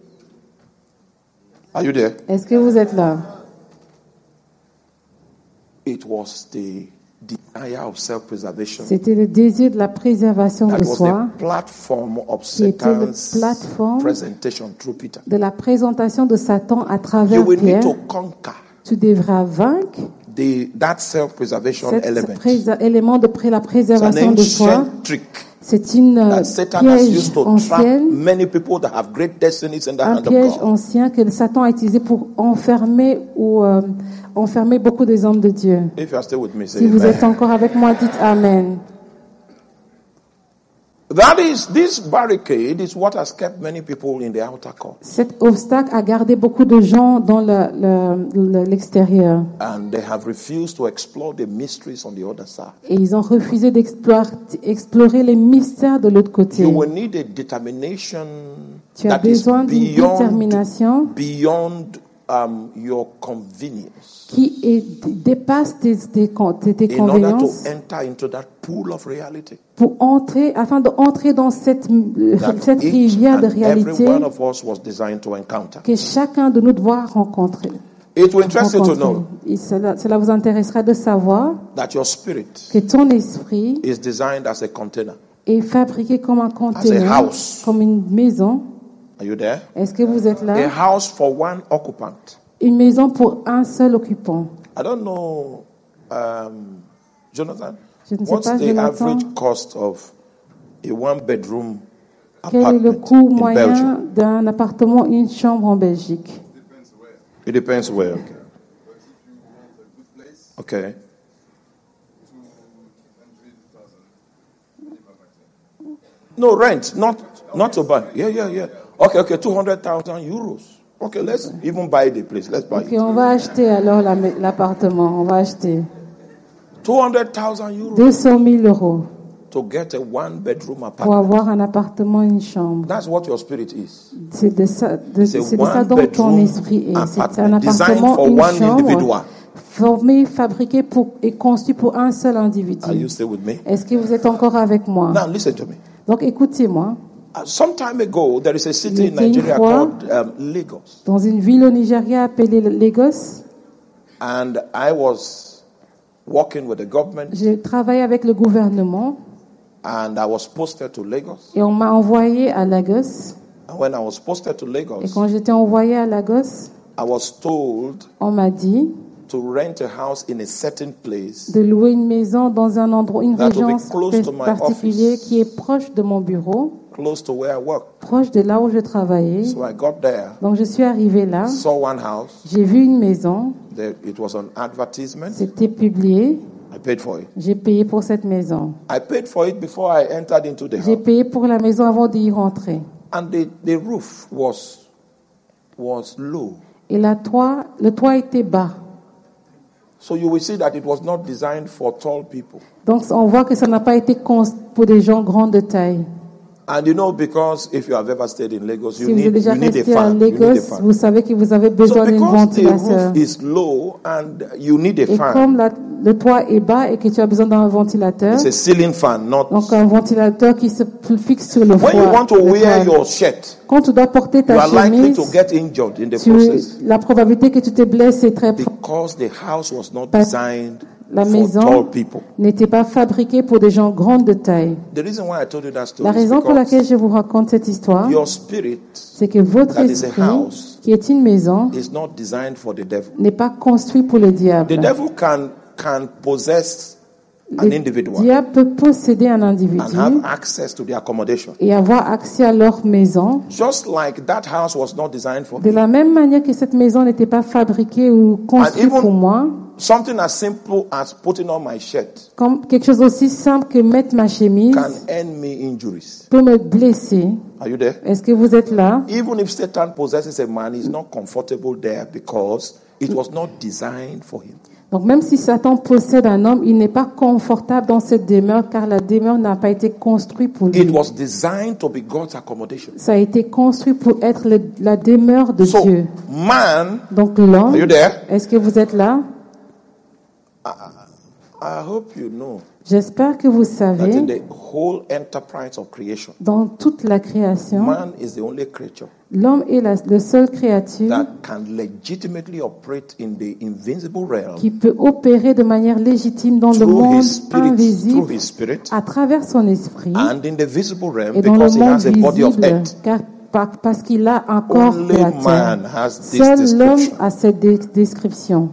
Are you there? Est-ce que vous êtes là? It was the desire of self-preservation C'était le désir de la préservation that de was soi, the platform of qui était le Satan's plateforme presentation through Peter. de la présentation de Satan à You travers will need Pierre. to conquer Tu devras vaincre that self-preservation element. cet élément de la It's an préservation de soi. ancient trick C'est une that Satan has piège used to trap ancienne, many people that have great destinies in the un hand piège of God. ancien que Satan a utilisé pour enfermer enfermer beaucoup des hommes de Dieu. If you are still with me, say Si vous amen. êtes encore avec moi, dites Amen. This barricade is what has kept many people in the outer court. Cet obstacle a gardé beaucoup de gens dans l'extérieur. And they have refused to explore the mysteries on the other side. Et ils ont refusé d'explorer les mystères de l'autre côté. You will need a determination Tu as that is besoin d'une détermination beyond your convenience dépasse tes in order to conveniences enter into that pool of reality. afin d'entrer dans cette That each rivière de and every réalité one of us was designed to encounter. que chacun de nous doit rencontrer. It will interest you to know Et cela vous intéressera de savoir that your spirit que ton esprit is designed as a container. est fabriqué comme un conteneur, house. comme une maison. Are you there? Est-ce que vous êtes là? A house for one occupant. Une maison pour un seul occupant. I don't know, Jonathan, Je ne sais what's pas, the Jonathan, average cost of a one-bedroom quel est le apartment coût in moyen Belgium? d'un appartement, une chambre en Belgique? It depends where. Okay. No, rent, not to buy. Yeah. Okay, 200,000 euros. Okay, let's even buy the place. Let's buy Ok, it. on va acheter alors l'appartement. On va acheter 200,000 euros 200 000 euros to get a one-bedroom pour apartment. avoir un appartement, une chambre. That's what your spirit is. C'est de ça dont ton one-bedroom esprit est. C'est un apartment designed appartement, for une one chambre, individual. formé, fabriqué et construit pour un seul individu. Are you still with me? Est-ce que vous êtes encore avec moi? Now listen to me. Donc écoutez-moi. Some time ago, there is a city in Il y a une Nigeria fois, called Lagos. Dans une ville au Nigeria appelée Lagos, And I was working with the government, j'ai travaillé avec le gouvernement and I was posted to Lagos. et on m'a envoyé à Lagos. And when I was posted to Et Lagos, quand j'étais envoyé à Lagos, I was told on m'a dit to rent a house in a certain place de louer une maison dans un endroit, une that will be région close to my particulière office. qui est proche de mon bureau, close to where I work. proche de là où je travaillais. So I got there, Donc je suis arrivé là, saw one house. j'ai vu une maison, It was an advertisement. c'était publié, I paid for it. j'ai payé pour cette maison. I paid for it before I entered into the J'ai house. payé pour la maison avant d'y rentrer. And the roof was low. Et le toit était bas. So you will see that it was not designed for tall people. Donc on voit que ça n'a pas été construit pour des gens grands de taille. And you know, because if you have ever stayed in Lagos, Si you vous êtes need déjà a resté à fan. You need a Lagos, fan. vous savez que vous avez So besoin d'une because the ventilation. roof is low and you need a Et fan, comme le toit est bas et que tu as besoin d'un ventilateur, it's a ceiling fan, not. donc un ventilateur qui se fixe sur le When you want to le wear toit. your shirt, Quand tu dois porter you ta are likely chemise, to get injured in the process la probabilité que tu te blesses est très because the house was not Parce- designed La for maison tall people. n'était pas fabriquée pour des gens grands de taille. The reason why I told you that story La is raison pour because laquelle je vous raconte cette histoire, your spirit c'est que votre that is a esprit, house, qui est une maison, is not designed for the devil. n'est pas construit pour le The diable. devil can possess an Le individual diable peut posséder un and individu have access to the accommodation. et avoir accès à leur maison. Just like that house was not designed for De la même manière que cette maison n'était pas fabriquée ou construite even- pour moi, something as simple as putting on my shirt comme quelque chose aussi simple que mettre ma chemise can earn me injuries. peut me blesser. Are you there? Est-ce que vous êtes là? Even if Satan possesses a man, he's not comfortable there because it was not designed for him. Donc même si Satan possède un homme, il n'est pas confortable dans cette demeure car la demeure n'a pas été construite pour lui. It was designed to be God's accommodation. Ça a été construit pour être la demeure de So, Dieu. man, Donc l'homme, are you there? est-ce que vous êtes là? I hope you know J'espère que vous that in savez, the whole enterprise of creation, dans toute la création, man is the only creature l'homme est la seule créature that can legitimately operate in the invincible realm qui peut opérer de manière légitime dans le through monde through invisible his spirit, à travers son esprit and in the visible realm et dans le because he monde has a body of visible earth. parce qu'il a un corps de Only la terre. man has this Seul l'homme description. a cette description.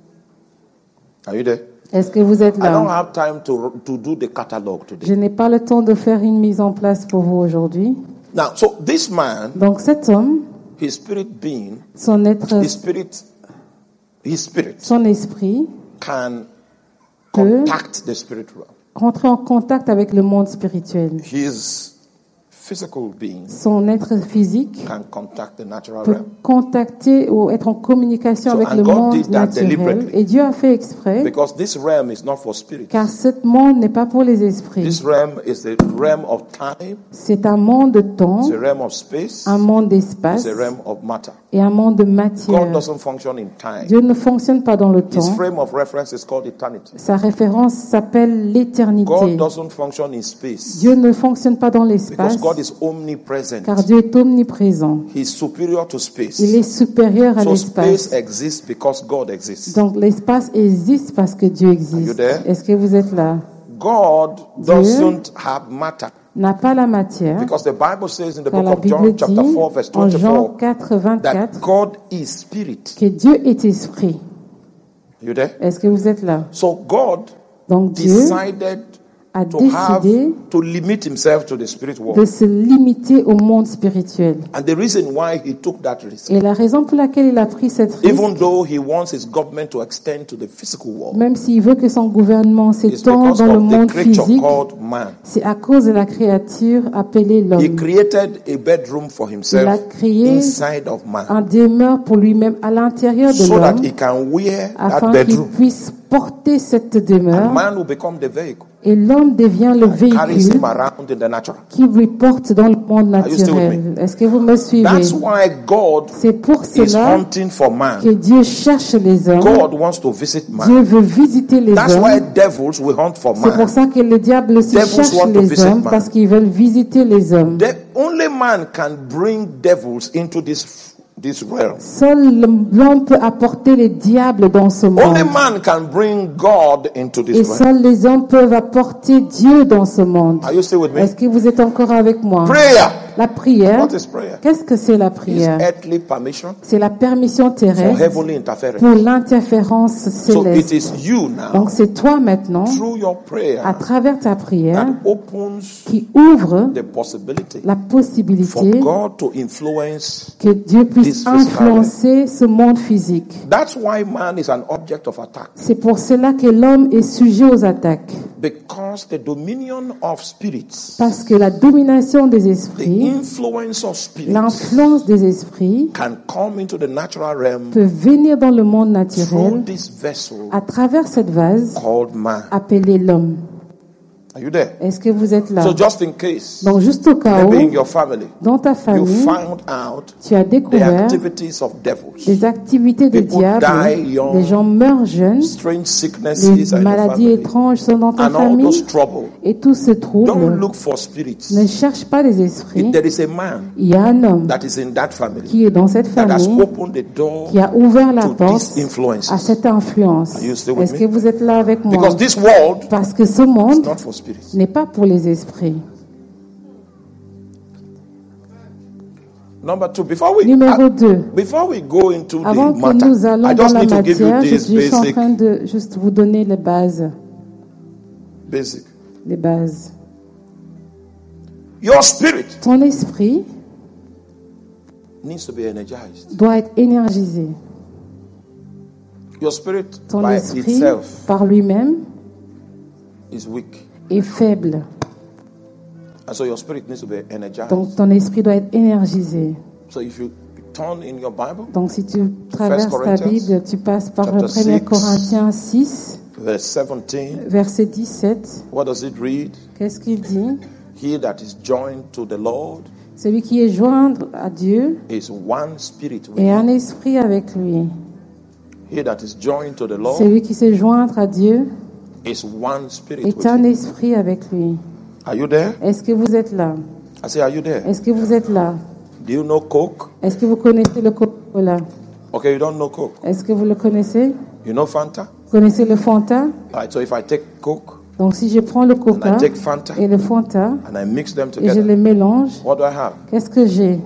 Are you there? Est-ce que vous êtes I don't là? have time to do the catalog Je today. n'ai pas le temps de faire une mise en place pour vous aujourd'hui. Now, so this man, Donc cet homme, his spirit being, son être, his spirit son esprit, can peut contact the spirit realm. rentrer en contact avec le monde spirituel. His physical being Son être physique can contact the natural peut realm. contacter ou être en communication So, avec and le God monde did that naturel. deliberately. Et Dieu a fait exprès, Because this realm is not for spirits. car ce monde n'est pas pour les esprits. This realm is the realm of time, C'est un monde de temps, it's a realm of space, un monde d'espace it's a realm of matter. et un monde de God matière. doesn't function in time. Dieu ne fonctionne pas dans le His temps. frame of reference is called eternity. Sa référence s'appelle God l'éternité. doesn't function in space Dieu ne fonctionne pas dans because l'espace, God is omnipresent. car Dieu est omniprésent. He's superior to space. Il est supérieur à So space l'espace. exists because God exists. Donc l'espace existe parce que Dieu Are you existe. there? Est-ce que vous êtes là? God doesn't have matter N'a pas la matière, because the Bible says in the car book la of John Bible chapter dit 4 verse en Jean 24 4, that 24 God is spirit. que Dieu est esprit. You there? Est-ce que vous êtes là? So God Donc Dieu decided a to have décidé to limit himself to the spirit de world. se limiter au monde spirituel. And the reason why he took that risk, Et la raison pour laquelle il a pris cette risque, even though he wants his government to extend to the physical world, même s'il veut que son gouvernement is s'étende because dans le of the monde creature physique, called man. c'est à cause de la créature appelée He l'homme. created a bedroom for Il a himself créé inside of man un demeure pour lui-même à l'intérieur de so that l'homme, he can wear that afin qu'il bedroom. puisse porter cette And demeure, man will become the vehicle. et l'homme devient le Carries véhicule him around in the natural. qui lui porte dans le monde you still with naturel. Est-ce que vous me suivez? That's why God C'est pour is cela hunting for que man. Dieu cherche les hommes. God wants to visit Dieu man. veut visiter les That's why hommes. devils will hunt for C'est pour man. ça que le diable aussi Devils cherche want to les visit hommes, man. parce qu'ils veulent visiter les hommes. Only man can bring devils into this realm. Seul l'homme peut apporter les diables dans ce monde. Only man can bring God into Et this realm. seuls les hommes peuvent apporter Dieu dans ce monde. Are you still with me? Est-ce que vous êtes encore avec moi? Prayer. La prière, What is prayer? qu'est-ce que c'est la It's prière? earthly permission C'est la permission for terrestre heavenly interference. pour l'interférence So it céleste. is you now, Donc c'est toi maintenant, through your à prayer, travers ta prière, that opens qui ouvre the possibility la for possibilité God to influence. que Dieu puisse this physical influencer ce monde physique. That's why man is an object of attack. C'est pour cela que l'homme est sujet aux attaques. Because the dominion of spirits, Parce que la domination des the esprits, influence of spirits, l'influence des esprits can come into the natural realm peut venir dans le monde through naturel this vessel à travers cette vase called man. appelée l'homme. Are you there? Est-ce que vous êtes là? So just in case, Donc juste au cas maybe in où, your family, dans ta you famille, found out tu as the découvert activities of devils, des activités des People diables, die young, les gens meurent jeunes, strange sicknesses les are in your maladies family, étranges sont dans ta and all famille, those trouble. et tout ce Don't trouble. look for spirits. Ne cherche pas les esprits. If there is a man Il y a un homme that is in that family qui est dans cette that has famille, opened the door, qui a ouvert la to porte these influences. à cette influence. Are you still with Est-ce me? que vous êtes là avec moi? Because this world Parce que ce is monde not for spirits. n'est pas pour les esprits. Number two, before we Numéro 2. go into Avant the que matter, nous allons I dans just la need to give you matière, je this suis en basic. train de juste vous donner les bases. Les bases. Your spirit Ton esprit needs to be energized. doit être énergisé. Your spirit Ton by esprit, itself par lui-même, is weak. est faible. And so your spirit needs to be energized. Donc ton esprit doit être énergisé. So if you turn in your Bible, Donc si tu traverses ta Corinthians, Bible, tu passes par chapter 1 6, Corinthiens 6, verse 17, verset 17. what does it read? Qu'est-ce qu'il dit? He that is joined to the Lord Celui qui est joindre à Dieu is one spirit with et un him. esprit avec lui. He that is joined to the Lord Celui qui sait joindre à Dieu is one spirit est with un him. esprit avec lui. Are you there? Est-ce que vous êtes là? I say, are you there? Est-ce que vous êtes là? Do you know Coke? Est-ce que vous connaissez le Coca-Cola? Okay, you don't know Coke. Est-ce que vous le connaissez? You know Fanta? Vous connaissez le Fanta? All right, so if I take Coke Donc si je prends le and Coca I take Fanta et le Fanta and I mix them et je together, les mélange, what do I have? qu'est-ce que j'ai?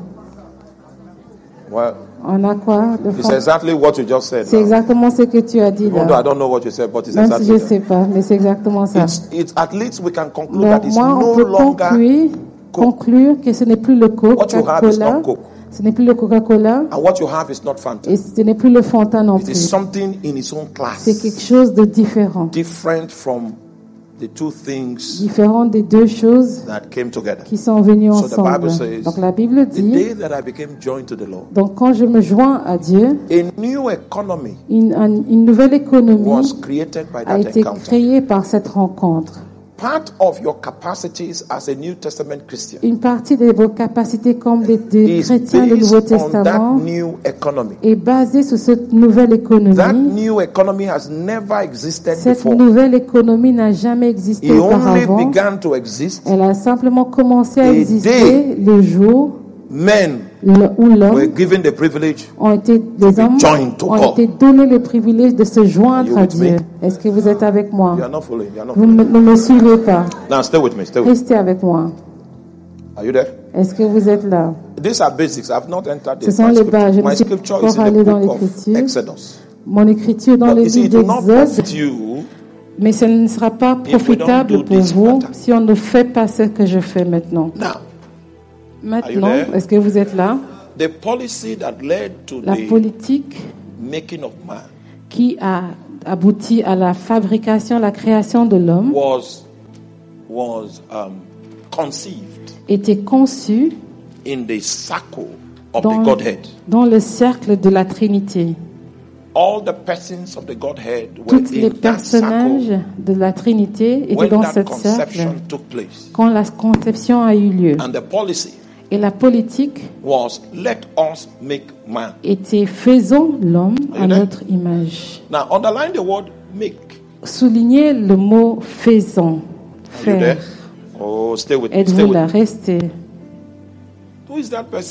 Well, On a quoi? Le it's Fanta. exactly what you just said. C'est now. exactement ce que tu as dit Even though I là. don't know what you said, but it's Même si je exactly ne sais pas, mais c'est exactement ça. it's at least we can conclude Donc that it's moi, no on peut longer conclure que ce n'est plus le what you have is Coca-Cola. not Coke. Ce n'est plus le Coca-Cola And what you have is not Fanta. et ce n'est plus le Fanta non It is plus. something in its own class. C'est quelque chose de différent. Different from the two things Différent des deux choses that came together. qui sont venues So the ensemble. Bible says, Donc la Bible the dit, day that I became joined to the Lord, donc quand je me joins à Dieu, a new economy une nouvelle économie was created by a that été encounter. créée par cette rencontre. Part of your capacities as a New Testament Christian Une partie de vos capacités comme des is chrétiens du Nouveau based on that Testament new economy. est basée sur cette nouvelle économie. That new economy has never existed Cette before. nouvelle économie n'a jamais existé It only auparavant. began to exist. Elle a simplement commencé à A exister day. le jour Men où l'homme were given the privilege. les hommes joined to ont God. été donnés le privilège de se joindre Are you à with me? Dieu. Est-ce que vous êtes avec moi? You are not following. You are not Vous following. ne me suivez pas. Now stay with me. Stay with me. Restez avec moi. Are you there? Est-ce que vous êtes là? These are basics. I've not entered Ce the sont les bases. Je My ne suis scripture pas is in allé the dans book of l'écriture. Exodus. Mon écriture dans But le you see, livre it will not d'Exode, profit you mais ce ne sera pas we don't profitable do pour this vous matter. si on ne fait pas ce que je fais maintenant. now. Maintenant, there? est-ce que vous êtes là? The policy that led to La the politique making of man qui a abouti à la fabrication, la création de l'homme was conceived était conçue in the circle of the Godhead. dans le cercle de la Trinité. All the persons of the Godhead were Tous les in that personnages circle de la Trinité étaient when dans that ce cercle conception took place. quand la conception a eu lieu. And the policy Et la politique was, let us make man. était faisons l'homme à you there? notre image. Now underline the word make. Soulignez le mot faisons. Are you there? Faire. Oh, stay with me. Stay Êtes-vous with là? me. Restez. Who is that person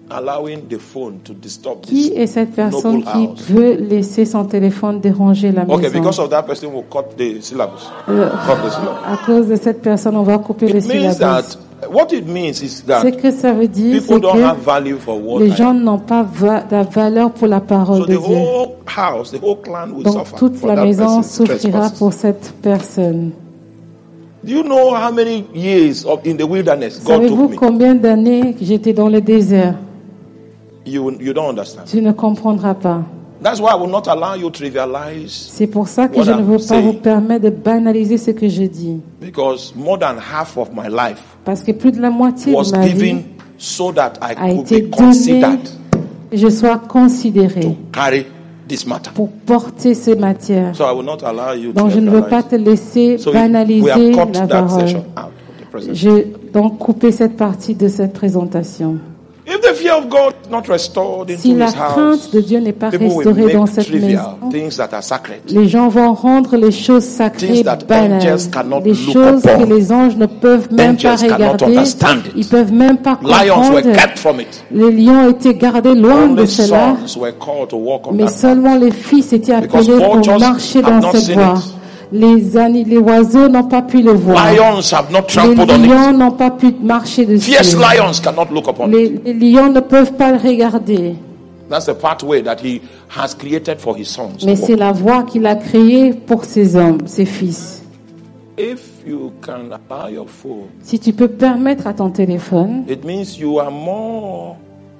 allowing the phone to disturb Qui this est cette personne noble qui house? veut laisser son téléphone déranger la Okay, maison? because of that person, we'll cut the syllabus. Euh, Cut the syllabus. À cause de cette personne, on va couper les It means syllabus. that what it means is Ce that que ça veut dire, people c'est don't have que value for what les I gens am. n'ont pas la valeur pour la parole So de the Dieu. whole house, the whole clan will Donc suffer toute for la that maison person's souffrira trespasses. pour cette personne. Do you know how many years in the wilderness God Savez-vous took me? combien d'années que j'étais dans le désert? You don't understand. Tu ne comprendras pas. That's why I will not allow you to trivialize, C'est pour ça que What je ne I'm veux pas saying. vous permettre de banaliser ce que je dis. because more than half of my life Parce que plus de la moitié was de ma vie given so that I a could été be donnée considered que je sois considéré to carry this matter. pour porter ces matières. So I will not allow you Donc to je ne veux pas trivialize. te laisser So we have banaliser cut la that parole. session out of the presentation. J'ai donc coupé cette partie de cette présentation. If the fear of God is not restored Si into la his house, crainte de Dieu n'est pas people will restaurée dans make cette trivial maison, things that are sacred. les gens vont rendre les choses sacrées Things that banales. angels cannot Les look choses upon. que les anges ne peuvent même pas Angels cannot regarder. understand it. Ils peuvent même pas Lions were comprendre. kept from it. Les lions étaient gardés loin de Only cela. sons were called to walk on Mais that path. seulement les fils étaient Because appelés pour vultures marcher have dans not cette seen voie. it. Les oiseaux n'ont pas pu le voir. Lions have not Les trampled on lions it. n'ont pas pu marcher dessus. Fierce lions cannot look upon it. Les lions ne peuvent pas le regarder. That's the pathway that he has created for his sons. Mais to c'est walk. la voie qu'il a créée pour ses hommes, ses fils. If you can allow your phone, Si tu peux permettre à ton téléphone, it means you are more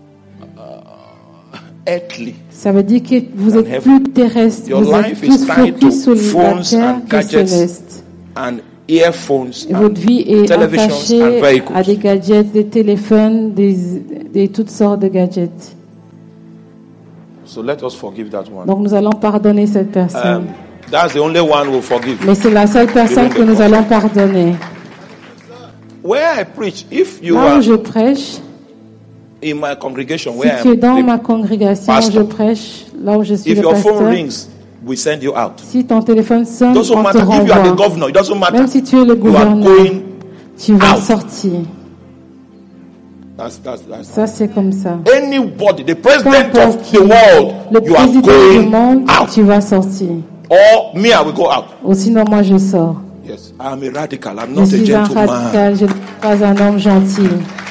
earthly. ça veut dire que vous And êtes heaven. plus terrestre, Your vous êtes life is plus tied to focus sur la phones terre and que gadgets céleste. and earphones Et votre vie and est televisions and attachée à vehicles. des gadgets, des téléphones, des toutes sortes de gadgets. So let us forgive that one. Donc nous allons pardonner cette personne. That's the only one we'll forgive. Mais c'est la seule personne que nous allons pardonner. Where I preach, if you Là are où je prêche, in my congregation, si where tu es dans I'm ma the congrégation, pastor, je prêche, là où je suis if le your phone pasteur, rings, we send you out. si ton téléphone sonne, Doesn't on te matter if you are the renvoie. governor, it doesn't matter. Même si tu es le You are gouverneur, going. tu vas out. sortir. That's Ça, c'est comme ça. anybody, the Peu president importe of qui, the world, le you are président du going monde, out. tu vas sortir. Or me, I will go out. Ou sinon, moi, je sors. Yes, I'm a radical. I'm Je not a suis un gentleman. radical, je ne suis pas un homme gentil.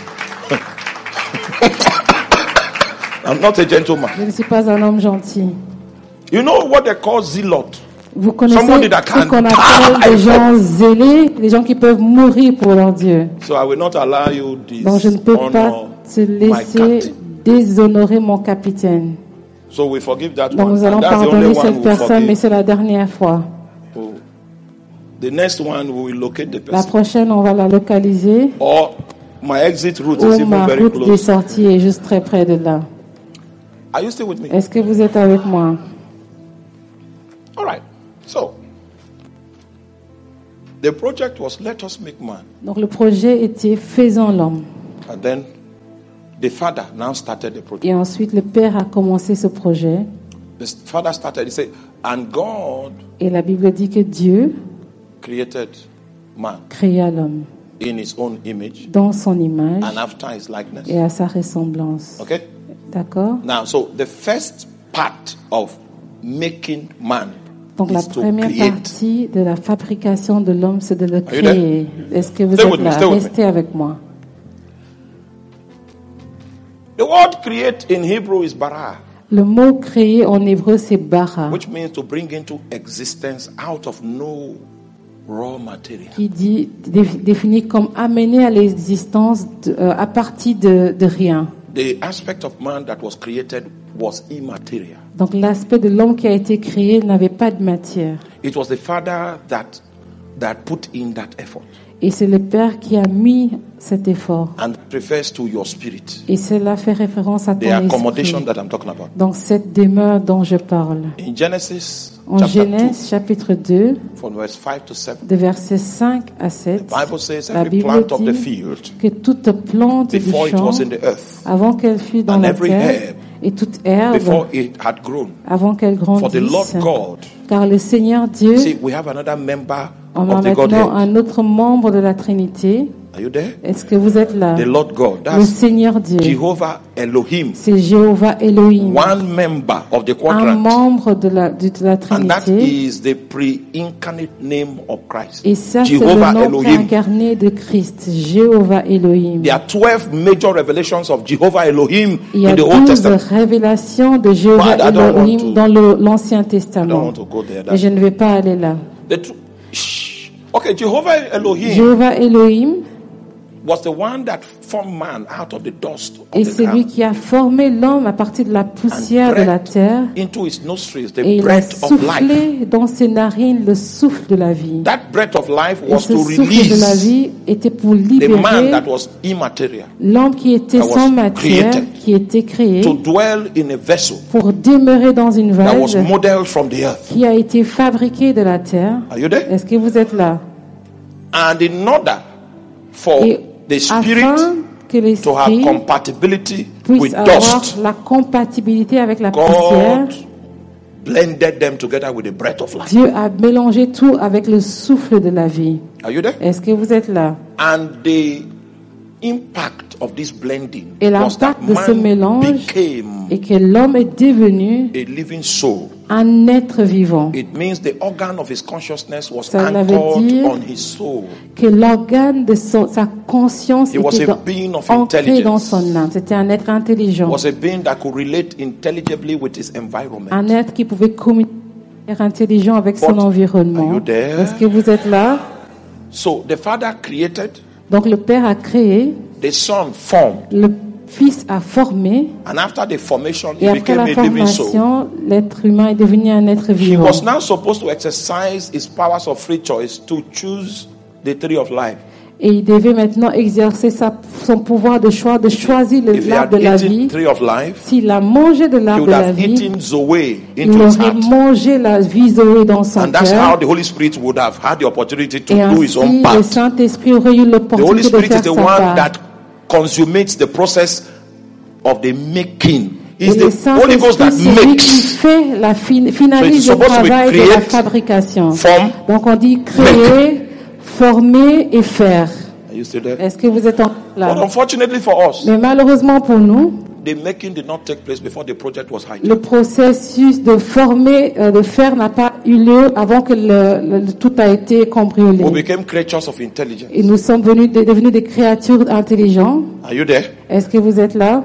I'm not a gentleman. Je ne suis pas un homme gentil. You know what they call zealot? Vous connaissez Somebody that ce can qu'on die appelle des for- gens zélés, des gens qui peuvent mourir pour leur Dieu. So I will not allow you Donc je ne peux pas dishonor te my laisser captain. déshonorer mon capitaine. So we forgive that Donc one. nous allons And that's the only pardonner one cette we'll personne, mais forgive. c'est la dernière fois. Oh. The next one, we will locate the La person. prochaine, on va la localiser. Or my exit route is Ou even ma very route des close. sorties est juste très près de là. Are you still with me? Est-ce que vous êtes avec moi? All right. So, the project was let us make man. Donc le projet était faisons l'homme. And then the father now started the project. Et ensuite le père a commencé ce projet. The father started, he said, and God Et la Bible dit que Dieu created man créa l'homme in his own image dans son image and after his likeness. et à sa ressemblance. Okay? D'accord? Now, so the first part of making man Donc la is to première create. partie de la fabrication de l'homme, c'est de le you créer. Est-ce que vous Stay êtes with me, là? stay with me. Restez avec moi. The word create in Hebrew is bara, Le mot créer en hébreu, c'est bara, which means to bring into existence out of no raw material. qui dit, définit comme amener à l'existence à partir de rien. The aspect of man that was created was immaterial. Donc l'aspect de l'homme qui a été créé n'avait pas de matière. It was the father that put in that effort. Et c'est le Père qui a mis cet effort. And it refers to your spirit. Et cela fait référence à ton The accommodation esprit. that I'm talking about. Donc cette demeure dont je parle. In Genesis En chapter Genèse chapitre 2, 2, from verse 5 to 7, de versets 5 à 7, the Bible says la every Bible plant of the dit field, que toute plante du before it champ, was in the earth, avant qu'elle fût dans and la every terre, herb, et toute herbe, before it had grown, avant qu'elle for the Lord grandisse, God. car le Seigneur Dieu, See, we have another member on a of the maintenant Godhead, un autre membre de la Trinité, Are you there? Est-ce que vous êtes là? The Lord God. Le That's Seigneur Dieu. Jehovah Elohim. C'est Jéhovah Elohim. One member of the Un quadrant. membre de la And that Trinité. is the pre-incarnate name of Christ. Et ça, c'est le Jehovah nom Elohim. préincarné de Christ. Jéhovah Elohim. There are 12 major revelations of Jehovah Elohim Il y a in the Old 12 Testament. révélations de Jéhovah But I don't want Elohim to- dans l'Ancien I don't Testament. want to go there. Et je ne vais pas aller là. Shh. Okay, Jehovah Elohim Jéhovah Elohim was the one that formed man out of the dust of est the celui ground qui a formé l'homme à partir de la poussière de la terre. into his nostrils the Et il a breath of life. soufflé dans ses narines le souffle de la vie. That breath of life Et was ce to souffle de la release vie était pour the man libérer that was immaterial l'homme qui était that was sans matière, created qui était créé, to dwell in a vessel pour demeurer dans une that was vase modeled from the earth. qui a été fabriquée de la terre. Are you there? Est-ce que vous êtes là? And in order for Et the spirit afin que to have l'esprit compatibility puisse with avoir dust, la compatibilité avec la poussière, God blended them together with the breath of life. Dieu a mélangé tout avec le souffle de la vie. Are you there? Est-ce que vous êtes là? And the impact of this blending Et was that l'impact de ce man mélange became est que l'homme est devenu a living soul. un être vivant. It means the organ of his consciousness was Ça veut anchored dire on his soul. Que l'organe de sa conscience He was était a being of ancré intelligence. dans son âme. C'était un être intelligent. Was a being that could relate intelligibly with his environment. Un être qui pouvait communiquer intelligent avec son But, environnement. are you there? Est-ce que vous êtes là? So the Father created, Donc le Père a créé, the Son formed, le Fils a formé, and after the formation, et he après became la a living soul. formation, l'être humain est devenu un être He vivant. was now supposed to exercise his powers of free choice to choose the tree of life. Et il devait maintenant exercer son pouvoir de choix, de choisir If he l'arbre had de la eaten vie. tree of life, S'il a mangé de he l'arbre would de la have vie, eaten Zoe il into his aurait heart. mangé la vie Zoé dans son And that's how cœur. the Holy Spirit would have had the opportunity to Et do his ainsi, own le part. Saint-Esprit aurait eu The Holy l'opportunité de Spirit is faire the sa one part. that consummates the process of the making. Et It's le the Holy Ghost Saint-Esprit, that c'est lui qui makes. fait finalise So le it's supposed to be travail de la create, fabrication. form, Donc on dit créer, former et faire. Are you still there? Est-ce que vous êtes But là? unfortunately for us, Mais malheureusement pour nous, the making did not take place before the project was hijacked. le processus de former, de faire n'a pas eu lieu avant que tout a été We cambriolé. became creatures of intelligence. Et nous sommes devenus des créatures intelligentes. Are you there? Est-ce que vous êtes là?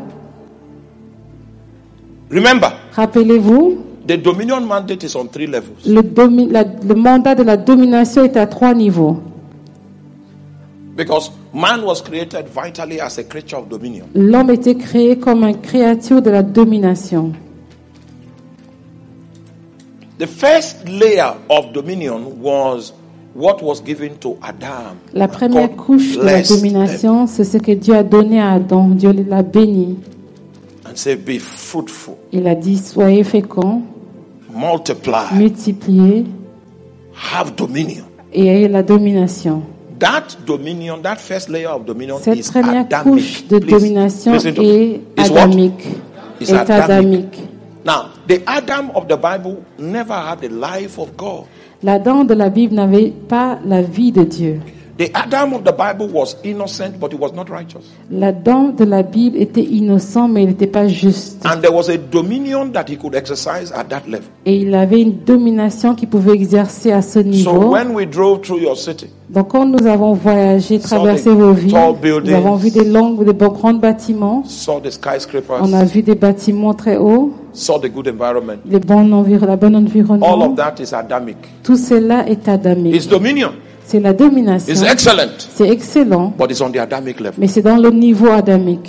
Remember, Rappelez-vous, the dominion mandate is on 3 levels. le mandat de la domination est à 3 niveaux. Because man was created vitally as a creature of dominion. L'homme était créé comme une créature de la domination. The first layer of dominion was what was given to Adam. La première God couche de la blessed domination, c'est ce que Dieu a donné à Adam. Dieu l'a béni. and said, be fruitful, Il a dit, soyez féconds, multiply, multipliez have dominion. et ayez la domination. That dominion, that first layer of dominion Cette is première couche Adamic. de Please, domination listen to est me. Is what? adamique. Is Est Adamic. adamique. Now, the Adam of the Bible never had the life of God. L'Adam de la Bible n'avait pas la vie de Dieu. The Adam of the Bible was innocent, but he was not righteous. L'Adam de la Bible était innocent, mais il n'était pas juste. And there was a dominion that he could exercise at that level. Et il avait une domination qu'il pouvait exercer à ce So niveau. when we drove through your city, Donc quand nous avons voyagé, traversé the vos vies, tall nous buildings. avons vu des grands bâtiments. saw the skyscrapers, On a vu des bâtiments très hauts, saw the good environment. la bonne All environnement. of that is Adamic. Tout cela est adamique. It's dominion. C'est la domination. It's excellent, C'est excellent, but it's on the Adamic level. mais c'est dans le niveau adamique.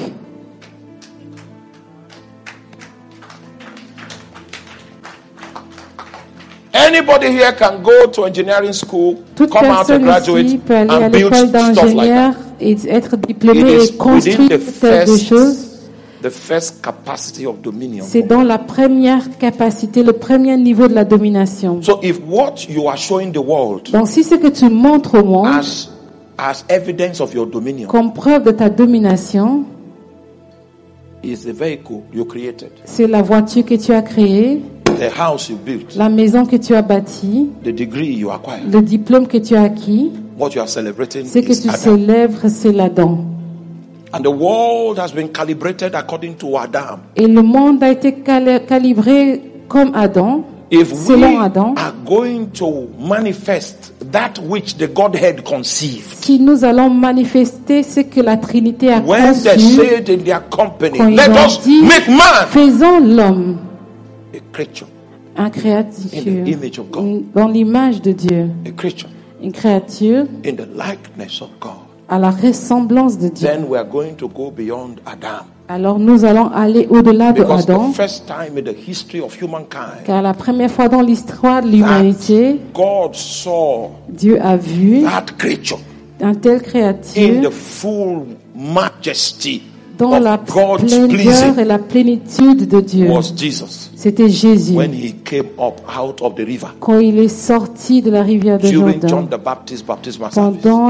Anybody here can go to engineering school, Toute come out a personne graduate, ici peut aller à and build l'école stuff like d'ingénieur that. et être diplômé It is et construire within the telle des choses. the first capacity of dominion. C'est dans la première capacité, le premier niveau de la domination. So if what you are showing the world Donc si ce que tu montres au monde as evidence of your dominion comme preuve de ta domination, is the vehicle you created, c'est la voiture que tu as créée, the house you built, la maison que tu as bâtie, the degree you acquired, le diplôme que tu as acquis, what you are celebrating ce que is tu Adam. célèbres, c'est l'Adam. And the world has been calibrated according to Adam. Et le monde a été calibré comme Adam, If we selon Adam. are going to manifest that which the Godhead conceived, Si nous allons manifester ce que la Trinité a when they conçu, said in their company, quand ils let ont us dit, make man faisons l'homme, a creature, un in créature, the image of God, dans l'image de Dieu, a creature une créature in the likeness of God. à la ressemblance de Dieu. Then we are going to go beyond Adam. Alors nous allons aller au-delà de Because Adam, the first time in the history of humankind, car la première fois dans l'histoire de l'humanité, God saw Dieu a vu that creature un tel in créature the full majesty dans la of God's splendeur pleasing et la plénitude de Dieu. was Jesus. C'était Jésus When he came up out of the river quand il est sorti de la rivière de during John Jourdain the Baptist's baptismal service, pendant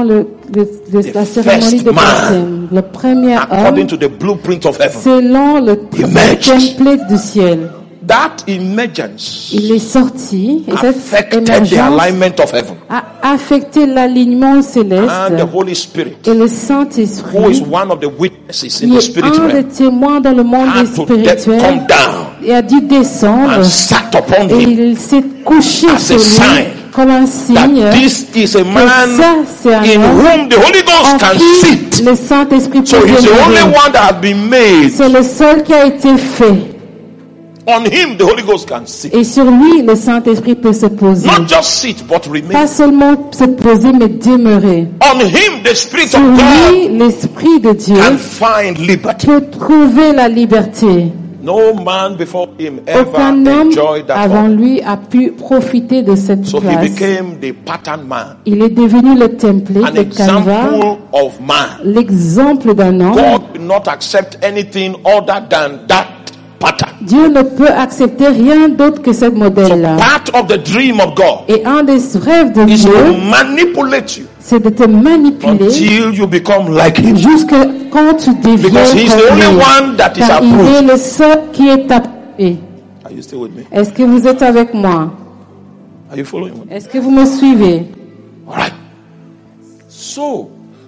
la cérémonie de first man, baptême. Le premier according homme, to the blueprint of heaven, selon le emerged. template du ciel. that emergence Il est sorti et cette affected the émergence alignment of heaven, a affecté l'alignement céleste and the Holy Spirit, et le who is Saint-Esprit, one of the witnesses in qui the est spirit un des realm, témoins dans le monde had to come spirituel, down et a dû descendre and sat upon et him il s'est couché as a sur lui sign comme un signe that this is a que man ça c'est un in homme whom the Holy en Ghost can qui sit. le Saint-Esprit So peut he's the only demeurer. one that has been made. C'est le seul qui a été fait. On him, the Holy Ghost can sit. Et sur lui, le Saint-Esprit peut se poser. Not just sit, but remain. Pas seulement se poser, mais demeurer. On him, the Spirit Sur of God lui, l'Esprit de Dieu can find liberty. peut trouver la liberté. No man before him ever Aucun homme enjoyed that avant one. lui a pu profiter de cette So he place. became the pattern man, Il est devenu le template, an le canevas, example of man. l'exemple d'un homme. God will not accept anything other than that pattern. Dieu ne peut accepter rien d'autre que ce So modèle-là. part of the dream of God Et un des rêves de is to Dieu, manipulate you c'est de te manipuler until you become like him. jusque quand tu deviens Because he's the comme only lui. one that is Car il est approved. le seul qui est approuvé. Are you still with me? Est-ce que vous êtes avec moi? Are you following me? Est-ce que vous me suivez? All right. So,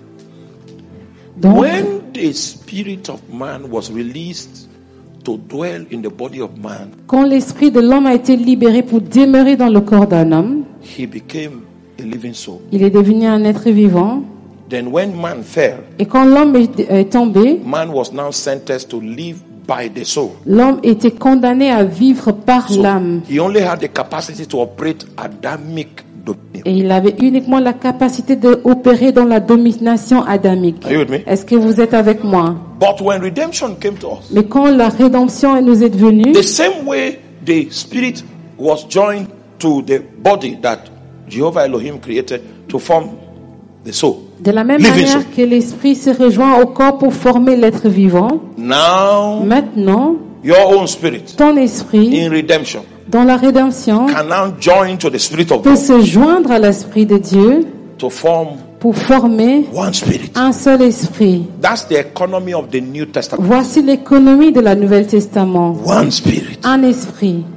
Donc, when the spirit of man was released to dwell in the body of man, quand l'esprit de l'homme a été libéré pour demeurer dans le corps d'un homme, he became a living soul. il est devenu un être vivant. Then when man fell, Et quand l'homme est tombé, man was now sentenced to live by the soul. l'homme était condamné à vivre par So l'âme. he only had the capacity to operate Adamic dominion. Et il avait uniquement la capacité d'opérer dans la domination adamique. Are you with me? Est-ce que vous êtes avec moi? But when redemption came to us, Mais quand la rédemption nous est venue, the same way the spirit was joined to the body that Jehovah Elohim created to form the soul. de la même Living manière soul. que l'esprit se rejoint au corps pour former l'être vivant, Now, maintenant, your own spirit ton esprit, in redemption dans la rédemption, can now join to the spirit of peut God se joindre à l'esprit de Dieu to form pour former one spirit. un seul esprit. That's the economy of the New Testament. Voici l'économie de la Nouvelle Testament. One spirit. Un esprit.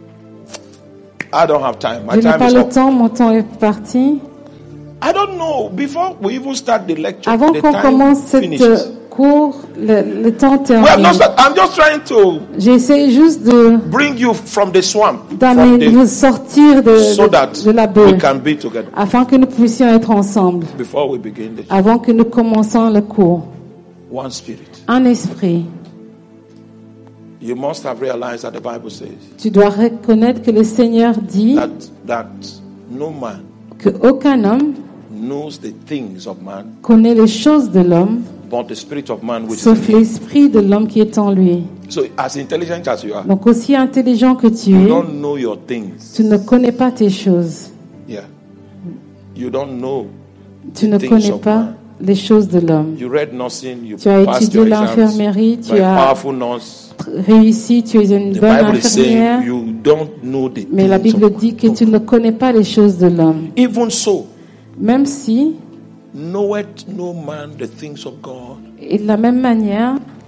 I don't have time. My Je n'ai time pas is le up. temps, mon temps est parti. I don't know. Before we even start the lecture, Avant the qu'on time commence cette finishes. cours, le temps We have termine. not start- I'm just trying to J'essaie juste de bring you from the swamp, d'amener vous sortir so that de la we boue, can be together afin que nous puissions être ensemble, before we begin this. avant que nous commençons le cours. One spirit. Un esprit. You must have realized that the Bible says Tu dois reconnaître que le Seigneur dit that no man que aucun homme knows the things of man, connaît les choses de l'homme, but the spirit of man which is sauf in him. l'esprit de l'homme qui est en lui. So as intelligent as you are, Donc aussi intelligent que tu you es, don't know your things. tu ne connais pas tes choses. Yeah. You don't know. Tu ne things connais of pas man. les choses de l'homme. You read nursing, you Tu as passed étudié your exams, l'infirmerie, tu you're a as powerful nurse. réussi, tu es une The bonne Bible is saying infirmière, you don't know the mais la things Bible of dit que God. tu ne connais pas les choses de l'homme. Even so, Même si, knoweth no man the things of God, et de la même manière,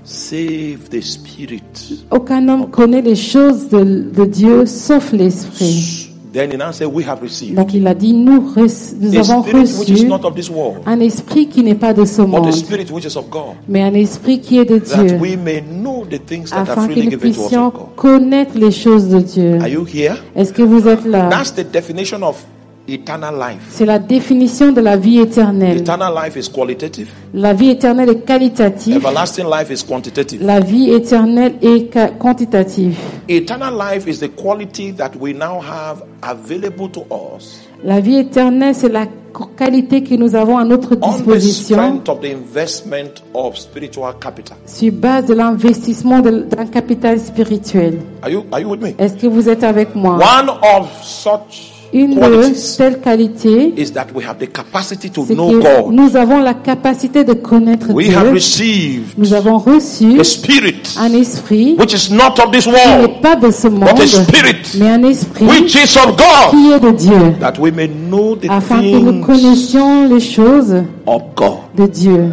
save the spirit. Aucun homme connaît les choses de Dieu sauf l'esprit. Then he now said, we have received Donc il a dit, nous a avons spirit which is reçu not of this world, un esprit qui n'est pas de ce but monde, a spirit which is of God, mais un esprit qui est de that Dieu, we may know the things that are afin que freely nous given to us puissions of God. connaître les choses de Dieu. Are you here? Est-ce que vous êtes là? That's the definition of eternal life. C'est la définition de la vie éternelle. Eternal life is qualitative. La vie éternelle est qualitative. Everlasting life is quantitative. La vie éternelle est quantitative. Eternal life is the quality that we now have available to us La vie éternelle, c'est la qualité que nous avons à notre on the disposition strength of the investment of spiritual capital. sur base de l'investissement d'un capital spirituel. Are you with me? Est-ce que vous êtes avec moi? One of such Une de qualities telles qualités, is that we have the capacity to c'est know que God. nous avons la capacité de connaître We Dieu. have received Nous avons reçu a spirit un esprit which is not of this qui world, n'est pas de ce monde, but a spirit mais un esprit which is of God, qui est de Dieu, that we may know the afin que nous things connaissions les choses of God. de Dieu.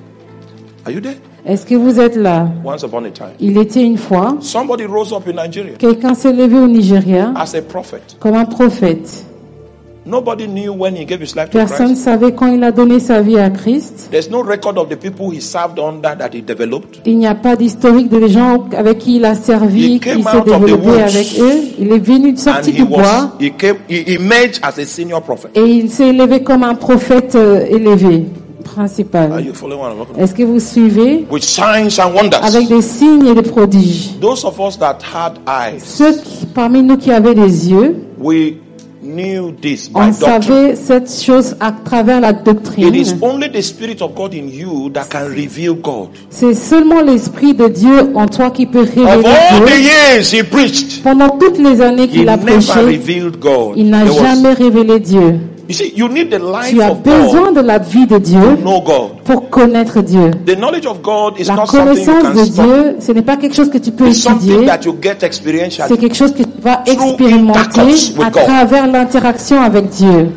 Are you there? Est-ce que vous êtes là? Once upon a time, Il était une fois, somebody rose up in Nigeria quelqu'un s'est levé au Nigeria as a prophet. comme un prophète. Nobody knew when he gave his life to Personne ne Christ. savait quand il a donné sa vie à Christ. There's no record of the people he served under that he developed. Il n'y a pas d'historique de gens avec qui il a servi, He qui came s'est out of the développé woods. avec eux. Il est venu And sorti he du bois he emerged as a senior prophet. et il s'est élevé comme un prophète élevé, principal. Are you following what I'm talking about? Est-ce que vous suivez? With signs and wonders. Avec des signes et des prodiges. Those of us that had eyes, Parmi nous qui avaient des yeux, we knew this by on doctrine. savait cette chose à travers la It is doctrine. only the Spirit of God in you that can reveal God. C'est seulement l'Esprit de Dieu en toi qui peut Of révéler all the Dieu. years he preached, Pendant toutes les années he qu'il a never prêché, revealed God. il n'a There was- jamais révélé Dieu. You see, you need the life Tu as of besoin God de la vie de to Dieu know God. pour connaître Dieu. The knowledge of God is La not something you connaissance can de stop. Dieu, ce n'est pas quelque chose que tu peux It's something étudier, that you get experientially. c'est quelque chose que tu vas Through expérimenter intercourse with à God. travers l'interaction avec Dieu.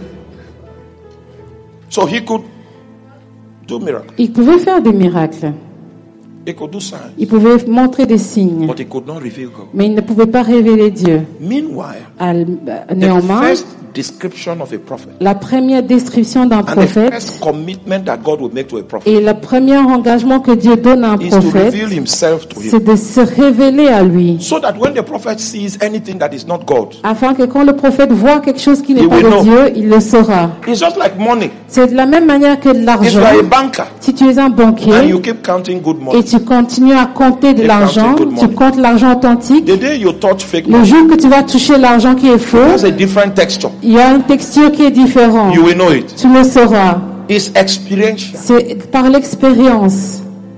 So he could do miracles. Il pouvait faire des miracles, He could do signs. il pouvait montrer des signes, But he could not reveal God. mais il ne pouvait pas révéler Dieu. Meanwhile, the Néanmoins, first description of a prophet la première description d'un and the prophète first commitment that God will make to a prophet et le premier engagement que Dieu donne à un is to prophète, reveal himself to him. c'est de se révéler à lui. So that when the prophet sees anything that is not God, Afin que quand le prophète voit quelque chose qui n'est He pas will de know. Dieu, il le saura. it's just like money. C'est de la même manière que de If l'argent. you are a banker Si tu es un and banquier you keep counting good et money, tu continues à compter de Keep l'argent, counting good tu money. comptes l'argent authentique, the day you touch fake le money, jour que tu vas toucher l'argent qui est faux, has a different texture. il y a une texture qui est différente. You will know it. Tu le sauras. It's experiential. C'est par l'expérience.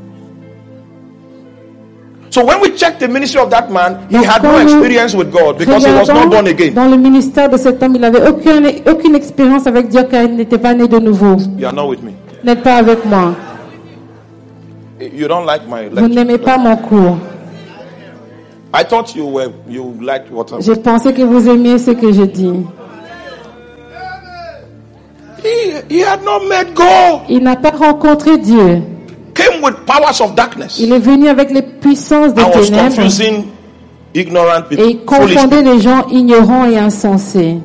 So when we check the ministry of that man, he Donc, had no quand nous experience with God because he was not born again. Dans le ministère de cet homme, il n'avait aucune expérience avec Dieu car il n'était pas né de nouveau. You are not with me. Vous n'êtes pas avec moi. You don't like my Vous lecture. n'aimez pas mon cours. I thought you liked what I Je pensais que vous aimiez ce que je dis. He had not met God. Il n'a pas rencontré Dieu. Came with powers of darkness Il est venu avec les puissances des and was ténèbres confusing ignorant et people. il confondait Foolish. les gens ignorants et insensés.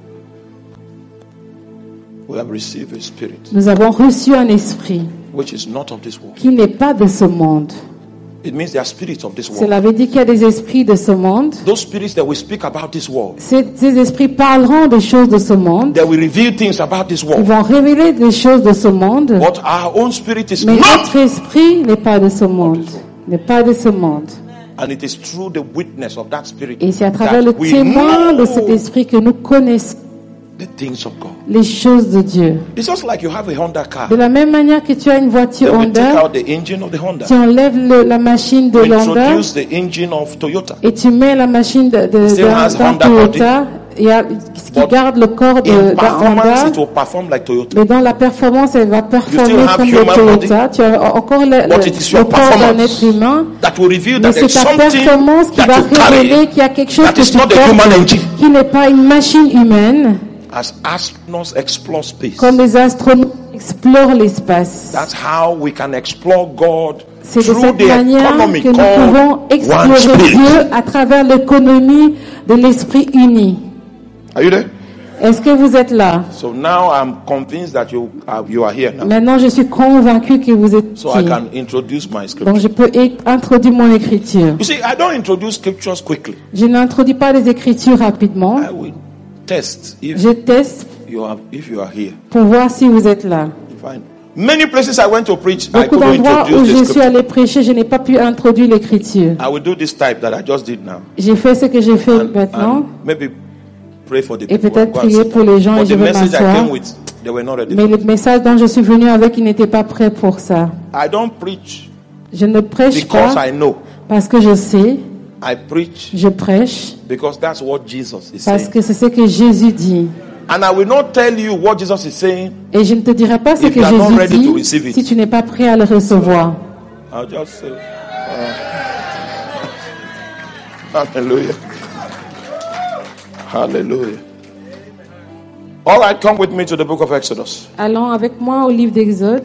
We have received a spirit Nous avons reçu un esprit which is not of this world. qui n'est pas de ce monde. It means there are spirits of this world. Cela veut dire qu'il y a des esprits de ce monde. Those spirits that will speak about this world, Ces esprits parleront des choses de ce monde. that will reveal things about this Ils world. vont révéler des choses de ce monde. But our own spirit is Mais not. notre esprit n'est pas de ce monde. N'est pas de ce monde. And it is through the witness of that spirit Et c'est à travers that le we témoin de know cet esprit que nous connaissons the things of God. les choses de Dieu. It's just like you have a Honda car. De la même manière que tu as une voiture Then we take Honda, out the engine of the Honda. tu enlèves la machine de We l'Honda introduce the engine of Toyota. et tu mets la machine Still has d'un Honda Toyota. Il y a ce qui But garde le corps In d'un performance, Honda. it will perform like Toyota. Mais dans la performance, elle va You performer still have comme le human Toyota. Tu as encore But it is your le corps d'un performance être humain. that will reveal Mais that c'est there's ta something performance qui that va you carry révéler qu'il y a quelque chose that que is tu not a human portes engine. qui n'est pas une machine humaine. As astronauts explore space, Comme les astronautes explorent l'espace. that's how we can explore God C'est de through cette the manière economy que nous called pouvons one explorer spirit. Dieu à travers l'économie de l'esprit uni. Are you there? Est-ce que vous êtes là? So now I'm convinced that you are here now. Maintenant, je suis convaincu que vous êtes So I ici. can introduce my Donc, scripture. je peux introduire mon écriture. You see, I don't introduce scriptures quickly. Je n'introduis pas les écritures rapidement. I will test if Je teste you are here. pour voir si vous êtes là. Fine. Many places I went to preach, I Beaucoup couldn't d'endroits où introduce je the suis scripture. allé prêcher, je n'ai pas pu introduire l'écriture. I will do this type that I just did now. J'ai fait ce que j'ai fait maintenant. And maybe pray for the Et people. peut-être Go and prier sit pour les gens down. et But je the vais message I m'asseoir. came with, they were not ready. Mais le message dont je suis venu avec, il n'était pas prêt pour ça. I don't preach Je ne prêche because pas I know. parce que je sais, I preach je prêche because that's what Jesus is parce saying. que c'est ce que Jésus dit. And I will not tell you what Jesus is saying. Et je ne te dirai pas ce If que you are not Jésus ready to dit receive it. si tu n'es pas prêt à le recevoir. I'll just say, hallelujah. Hallelujah. All right, come with me to the book of Exodus. Allons avec moi au livre d'Exode.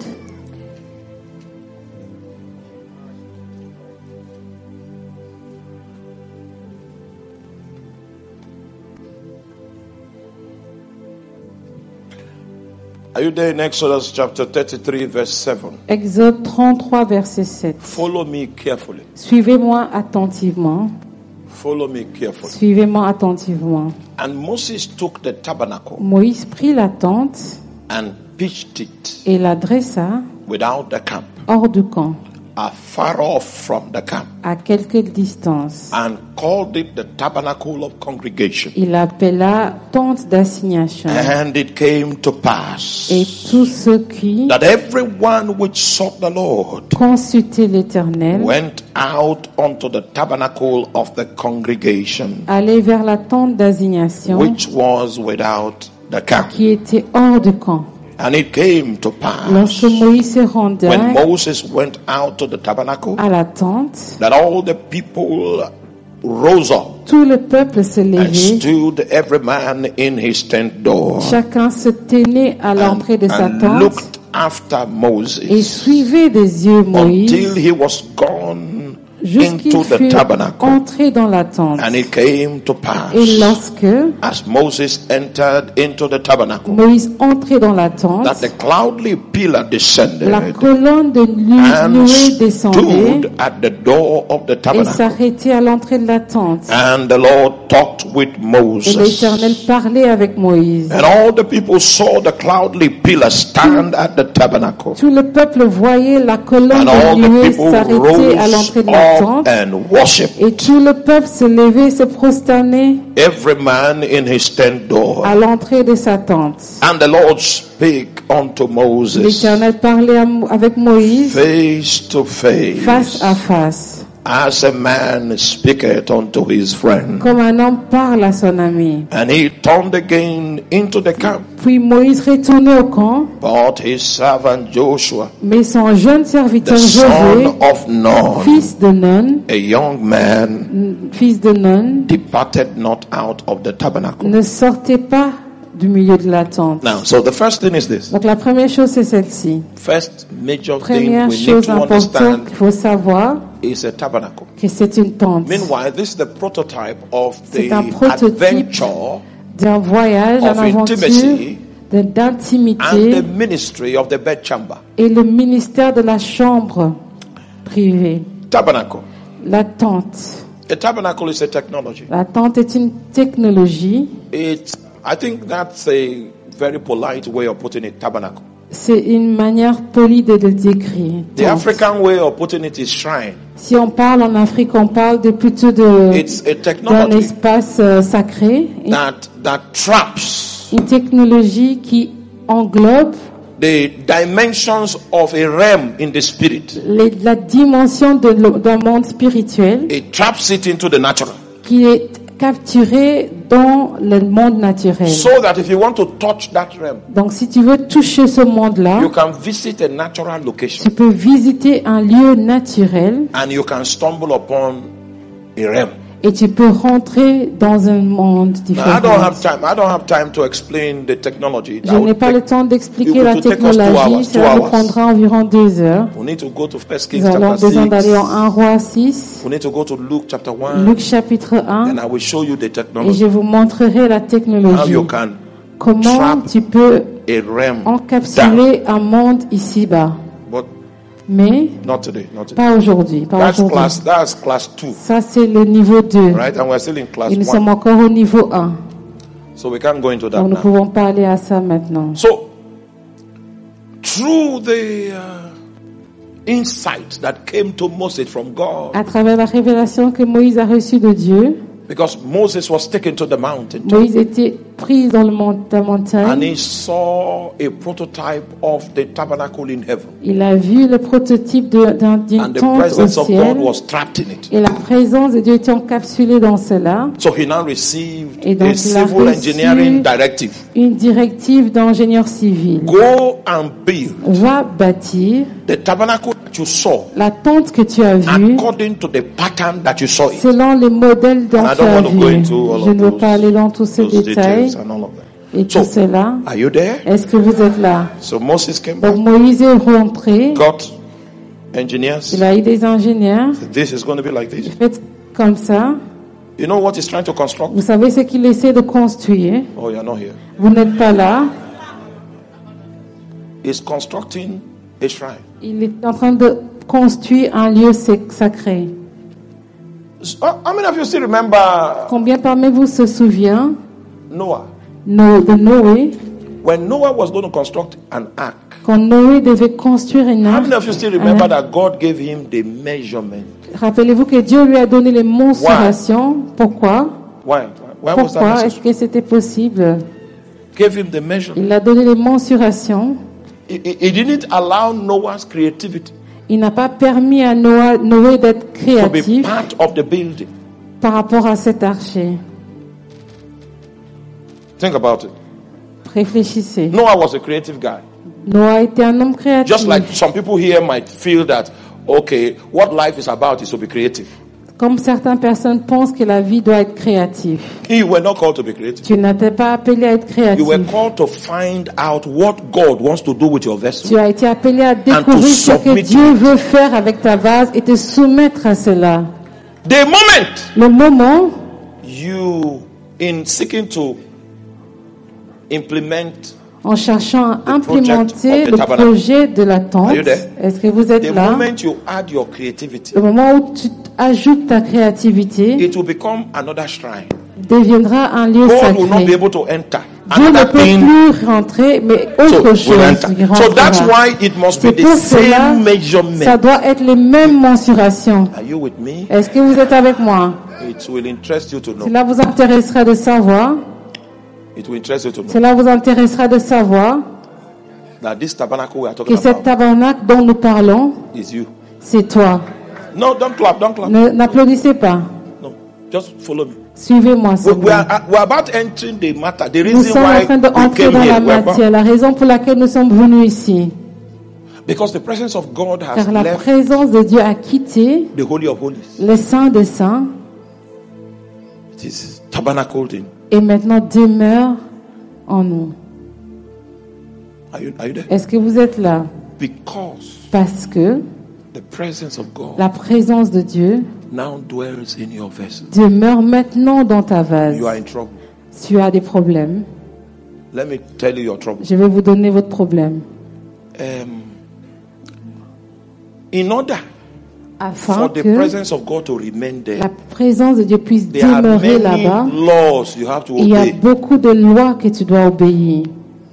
Are you there in Exodus chapter 33, verse 7? Exode 33, verset 7. Follow me carefully. Suivez-moi attentivement. Follow me carefully. Suivez-moi attentivement. And Moses took the tabernacle Moïse prit la tente and pitched it et la dressa without the camp, hors du camp, far off from the camp, à quelque distance. and called it the tabernacle of congregation. Il l'appela tente d'assignation. And it came to pass Et tous ceux qui that everyone which sought the Lord consultaient l'Éternel went out unto the tabernacle of the congregation, allaient vers la tente d'assignation which was without the camp. qui était hors du camp. And it came to pass Lorsque Moïse se rendait when Moses went out to the tabernacle à la tente, that all the people rose up tout le peuple se and levait. stood every man in his tent door Chacun se tenait à l'entrée de sa and tente looked after et Moses suivait des yeux until Moïse he was gone jusqu'il into the fut tabernacle. entré dans la tente. And it came to pass Et lorsque as Moses entered into the tabernacle Moïse entrait dans la tente, that the cloudly pillar la descended colonne de and nuée descendait stood at the door of the et tabernacle. s'arrêtait à l'entrée de la tente. And the Lord talked with Et Moses. l'Éternel parlait avec Moïse. And all the people saw the cloudly pillar stand at the tabernacle. Tout le peuple voyait la colonne And all de the nuée people s'arrêter à rose l'entrée de la up tente. and worshipped, Et tout le peuple se levait, se prosternait every man in his tent door. à l'entrée de sa tente. And the Lord spake unto Moses L'Éternel parlait avec Moïse face to face à face, as a man speaketh unto his friend. comme un homme parle à son ami. And he turned again into the camp. Puis Moïse retournait au camp, But his servant Joshua, mais son jeune the serviteur son Josué, of Nun, fils de Nun, a young man, departed not out of the tabernacle. ne sortait pas du milieu de la tente. Now, so the first thing is this. Donc la première chose c'est celle-ci. First major thing Première we need chose to importante understand qu'il faut savoir, is a tabernacle. que c'est une tente. Meanwhile, this is the prototype of the C'est un prototype adventure d'un voyage, of d'une aventure, intimacy and d'intimité the ministry of the bedchamber. et le ministère de la chambre privée. Tabernacle. La tente. A tabernacle is a technology. La tente est une technologie. I think that's a very polite way of putting it, tabernacle. C'est une manière polie de le décrire. The Tente. African way of putting it is shrine. Si on parle en Afrique, on parle de plutôt de It's a d'un technology espace sacré, that traps une technologie qui englobe the dimensions of a realm in the spirit. la dimension d'un monde spirituel It traps it into the natural. qui est capturé dans le monde naturel. So that if you want to touch that realm, Donc si tu veux toucher ce monde-là, you can visit a natural location tu peux visiter un lieu naturel and you can stumble upon a realm. Et tu peux rentrer dans un monde Now, I don't différent. have time to explain the technology. Je That n'ai would pas take- le temps d'expliquer it la would take us 2 technologie. hours, Cela 2 nous hours. prendra environ 2 heures. We need to go to 1 Kings Nous allons chapter besoin 6. d'aller en 1 Roi 6, We need to go to Luke chapter 1. Luc chapitre 1, And I will show you the et technology. je vous montrerai la How technologie. you can Comment trap tu peux a realm down. encapsuler un monde ici-bas. But Mais not today. Not today. pas aujourd'hui, pas That's aujourd'hui. class 2. Ça, c'est le niveau 2. Right? And we're still in class Et nous 1. sommes encore au niveau 1. So we can't go into that Donc nous now. pouvons pas aller à ça maintenant. So, through the insight that came to Moses from God, À travers la révélation que Moïse a reçue de Dieu, because Moses was taken to the mountain Moïse était pris dans la and montagne. he saw a prototype of the tabernacle in heaven, Il a vu le prototype d'une and the tente au presence of God ciel. was trapped in it. Et la présence de Dieu était encapsulée dans cela. So he now received Et donc, a il a civil reçu engineering directive. une directive d'ingénieur civil. Go and build Va bâtir the tabernacle that you saw la tente que tu as vue according to the pattern that you saw it. selon les modèles dont And I tu as don't want to go vu. into all Je of ne veux pas aller dans tous ces those détails details and all of that. et tout So, cela. are you there? Est-ce que vous êtes là? So Moses came back, Donc Moïse est rentré. got engineers. Il a eu des ingénieurs. This is going to be like this. Faites comme ça. You know what he's trying to construct? Vous savez ce qu'il essaie de construire. Oh, you're not here. Vous n'êtes pas là. He's constructing a shrine. Il est en train de construire un lieu sacré. How many of you still remember Combien parmi vous se souvient Noah? de Noé, When Noah was going to construct an ark, quand Noé devait construire une how arche? many of you still remember that God gave him the measurement? Rappelez-vous que Dieu lui a donné les mensurations. Pourquoi? Why was that Pourquoi est-ce necessary? que c'était possible? Gave him the measurement. Il a donné les mensurations. He didn't allow Noah's creativity Il n'a pas permis à Noé d'être to be créatif part of the building. par rapport à cet archer. Think about it. Réfléchissez. Noah was a creative guy. Noah était un homme créatif. Just like some people here might feel that, okay, what life is about is to be creative. Comme certaines personnes pensent que la vie doit être créative. You were not called to be creative. Tu n'étais pas appelé à être You were créatif. called to find out what God wants to do with your vessel. Tu as été appelé à découvrir ce que submit Dieu to veut faire avec ta vase et te soumettre à cela. The moment Le moment you, in seeking to implement, en cherchant à The project implémenter of the le tabernacle. projet de la tente, Are you there? est-ce que vous êtes the là? moment you add your creativity, Le moment où tu ajoutes ta créativité, it will become another shrine. deviendra un lieu God will not be sacré. able to enter. Dieu ne Another peut thing, plus rentrer, mais autre so will chose enter. qui So that's rentrera. why it must be C'est the pour cela, same ça measurement. doit être les mêmes mensurations. Are you with me? Est-ce que vous êtes avec moi? It will interest you to know. Cela vous intéressera de savoir, It will interest you to know cela vous intéressera de savoir that this tabernacle we are que talking cet about tabernacle dont nous parlons, is you. c'est toi. No, don't clap, don't clap. N'applaudissez pas. No, just follow me. Suivez-moi. We seulement. are about entering the matter. The Nous reason sommes en why train we d'entrer came dans la here, we're about- matière. La raison pour laquelle nous sommes venus ici. because the presence of God has Car la left présence de Dieu a quitté the Holy of Holies. les saints des saints It is tabernacled in. et maintenant demeure en nous. Are you there? Est-ce que vous êtes là? Because Parce que the presence of God la présence de Dieu now dwells in your vessel. demeure maintenant dans ta vase. You are in trouble. Tu as des problèmes. Let me tell you your trouble. Je vais vous donner votre problème. In order Afin for the que presence of God to remain la there, présence de Dieu puisse there are demeurer là-bas, many laws you have to il y a obey. beaucoup de lois que tu dois obéir.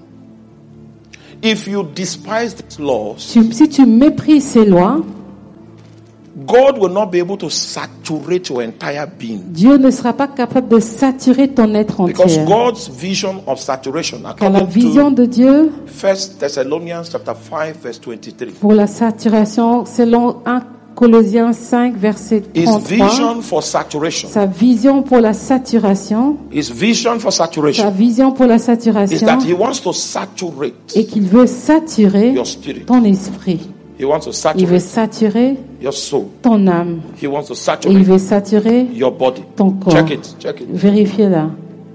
If you despise these laws, Si tu méprises ces lois, God will not be able to saturate your entire being. Dieu ne sera pas capable de saturer ton être Because entier. God's vision of saturation, Car la according vision to de Dieu 1 Thessalonians chapter 5, verse 23, pour la saturation, selon 1 Colossiens 5, verset his 33, vision for saturation, sa vision pour la saturation, his vision for sa saturation vision pour la is saturation that he wants to saturate est qu'il veut saturer your spirit. ton esprit. He wants to Il veut saturate saturer your soul. ton âme. He wants to Et il saturate veut saturer your body. ton corps. Check it. Check it. Vérifiez-la.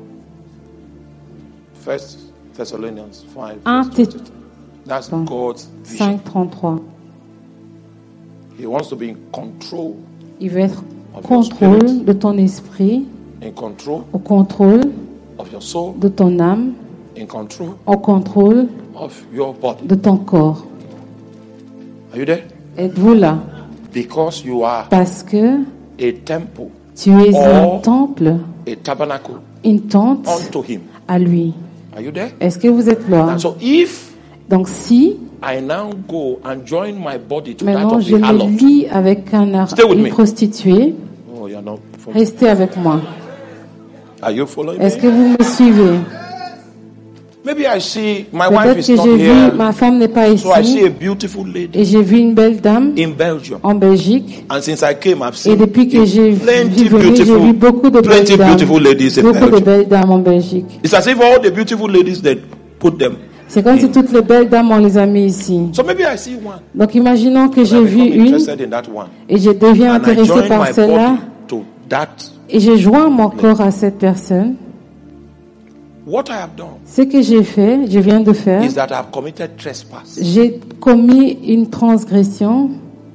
1 Thessalonians 5. 1 verse 22. That's God's vision. 5:33. He wants to be in control. Il veut être Of your contrôle spirit. de ton esprit, In control au contrôle of your soul. de ton âme, In control au contrôle of your body. de ton corps. Are you there? Êtes-vous là? Because you are Parce que a temple, tu es un Oh. temple, a tabernacle une tente unto Him. à lui. Are you there? Est-ce que vous êtes là? And so if Donc si I now go and join my body to that maintenant of je the me harlot. lie avec Stay with une me. prostituée, Oh, you're not following. restez avec moi. Are you following Est-ce me? que vous me suivez? Maybe I see my wife Peut-être is que not j'ai vu, here. ma femme n'est pas So I see ici, a beautiful lady et j'ai vu une belle dame in Belgium. en Belgique. And since I came, I've Et seen depuis que j'ai plenty venu, j'ai vu beaucoup de belles plenty dames. beautiful ladies in Beaucoup de Belgium. belles dames en Belgique. It's as if all the beautiful ladies they put them. C'est comme si toutes les belles dames, on les a mis ici. So maybe I see one. Donc imaginons que And j'ai I vu become une interested in that one. et je deviens And I intéressé join par my celle-là body to that. et je joins mon corps à cette personne. What I have done Ce que j'ai fait, je viens de faire, is that I have committed trespass. j'ai commis une transgression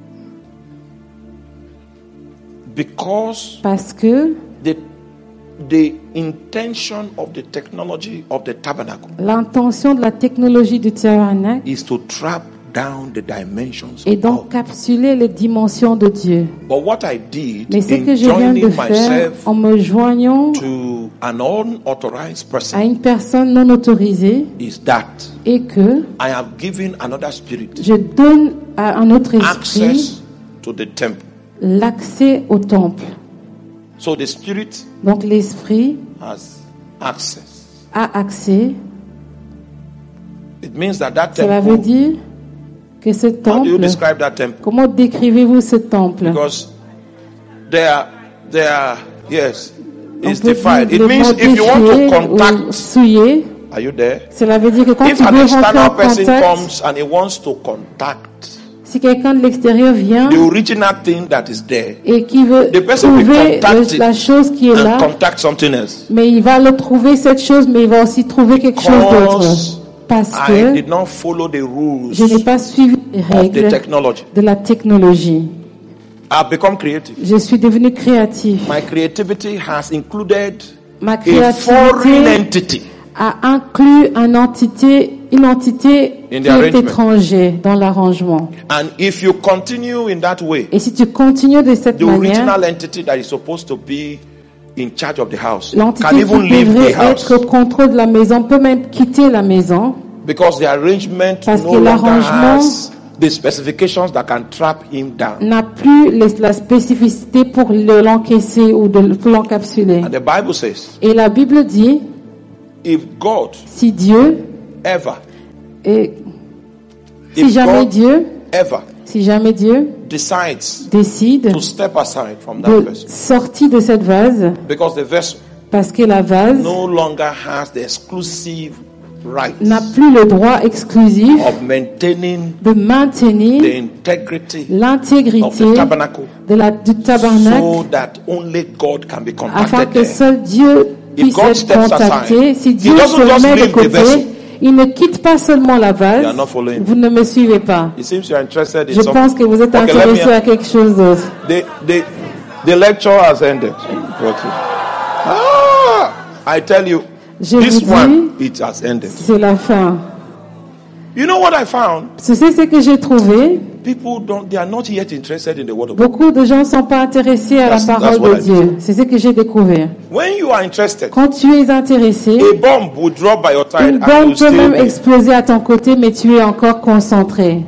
Because parce que the intention of the technology of the tabernacle l'intention de la technologie du tabernacle is to trap down the dimensions est of God. d'encapsuler les dimensions de Dieu. But what I did Mais ce in que je viens de joining faire myself en me joignant to an unauthorized à person une personne non autorisée is that est que I have given another spirit je donne à un autre esprit access to the temple. l'accès au temple. So the spirit Donc l'esprit has access. a accès. It means that that Cela veut temple, dire que ce how do you temple, describe that temple? comment décrivez-vous ce temple? Because yes, On it's peut defined. dire It le means mot if you want to défier ou contact, souiller, are you there? cela veut dire que quand If tu an veux rentrer en external person contact, comes and he wants to contact si quelqu'un de l'extérieur vient the original thing that is there et qui veut The person will trouver contact la chose qui est là, and contact something else, mais il va le trouver cette chose, mais il va aussi trouver quelque chose d'autre. because Parce I que did not follow the rules je n'ai pas suivi les of the règles technology. de la technologie. I've become creative. Je suis devenu créatif. My creativity has included Ma a foreign créativité entity a inclus une entité In the qui est arrangement. étrangère dans l'arrangement. And if you continue in that way, Et si tu continues de cette the manière, original entity that is supposed to be in charge of the house l'entité can even qui leave devrait the house être au contrôle de la maison peut même quitter la maison because the arrangement Parce no que longer l'arrangement has the specifications that can trap him down. n'a plus la spécificité pour l'encaisser ou pour l'encapsuler. And the Bible says, Et la Bible dit, if God si Dieu, ever, et if si jamais God Dieu, ever si jamais Dieu decides décide to step aside from that de vessel, sortir de cette vase, because the vessel parce que la vase no longer has the exclusive right n'a plus le droit exclusif of maintaining de maintenir the integrity of l'intégrité the tabernacle du tabernacle so that only God can be afin contacted que there. seul Dieu puisse God être steps contacté. aside, Si he Dieu doesn't se just met de leave the vessel. côté, il ne quitte pas seulement la You vase. are not following. Vous ne me suivez pas. It seems you are interested in Je something. pense que vous êtes Okay, let me- intéressé à quelque chose d'autre. The lecture has ended. I tell you, Je this vous one, it has ended. C'est la fin. You know what I found? C'est ce que j'ai trouvé. People they are not yet interested in the word of God. Beaucoup de gens ne sont pas intéressés à That's la parole what de I Dieu. C'est ce que j'ai découvert. When you are interested, Quand tu es intéressé, a bomb will drop by your side une and bombe you peut still même be. exploser à ton côté, mais tu es encore concentré.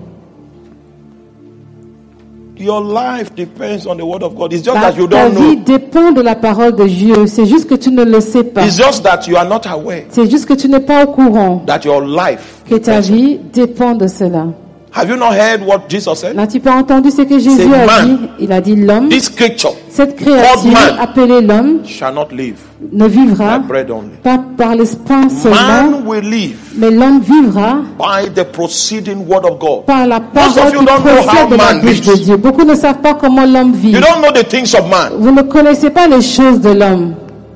Your life depends on the word of God. It's just Ta that you ta don't vie know. dépend de la parole de Dieu. C'est juste que tu ne le sais pas. It's just that you are not aware C'est juste que tu n'es pas au courant that your life que ta depends on- vie dépend de cela. Have you not heard what Jesus said? N'as-tu pas entendu ce que Jésus C'est a man. dit? Il a dit l'homme, This creature cette créature man. appelée l'homme shall not live ne vivra by bread only. pas par l'espace seulement, Man will live mais l'homme vivra by the proceeding word of God. par la Most parole of you qui don't know how procède de la man bouche de lives. Dieu. Beaucoup ne savent pas comment l'homme vit. You don't know the things of man. Vous ne connaissez pas les choses de l'homme.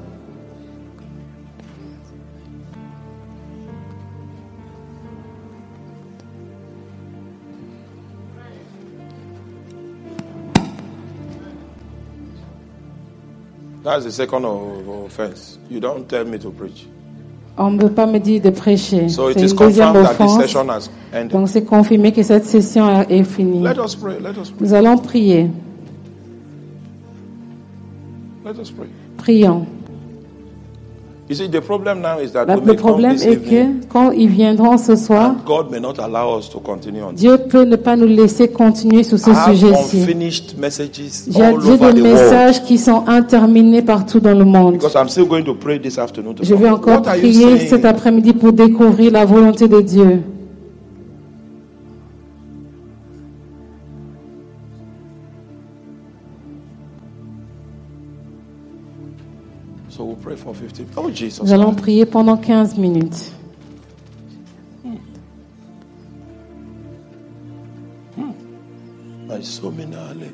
That's the second offense. You don't tell me to preach. On ne peut pas me dire de prêcher. So it C'est is une deuxième confirmed that this offense. session has ended. Donc c'est confirmé que cette session est finie. Let us pray. Let us pray. Nous allons prier. Let us pray. Prions. You see, the problem now is that we Le may come problème this est evening, que quand ils viendront ce soir, and God may not allow us to continue on. Dieu peut ne pas nous laisser continuer sur ce I have sujet-ci. unfinished messages J'ai all des over the world. messages qui sont interminés partout dans le monde. Because I'm still going to pray this afternoon. Je vais encore What are you prier saying? cet après-midi pour découvrir la volonté de Dieu. So we'll pray for 50. Oh, Jesus. Nous allons prier pendant 15 minutes. My sominale,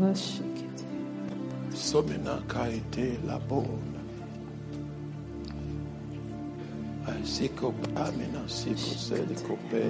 somina kaite la bona. I siko amina siko sedi kope.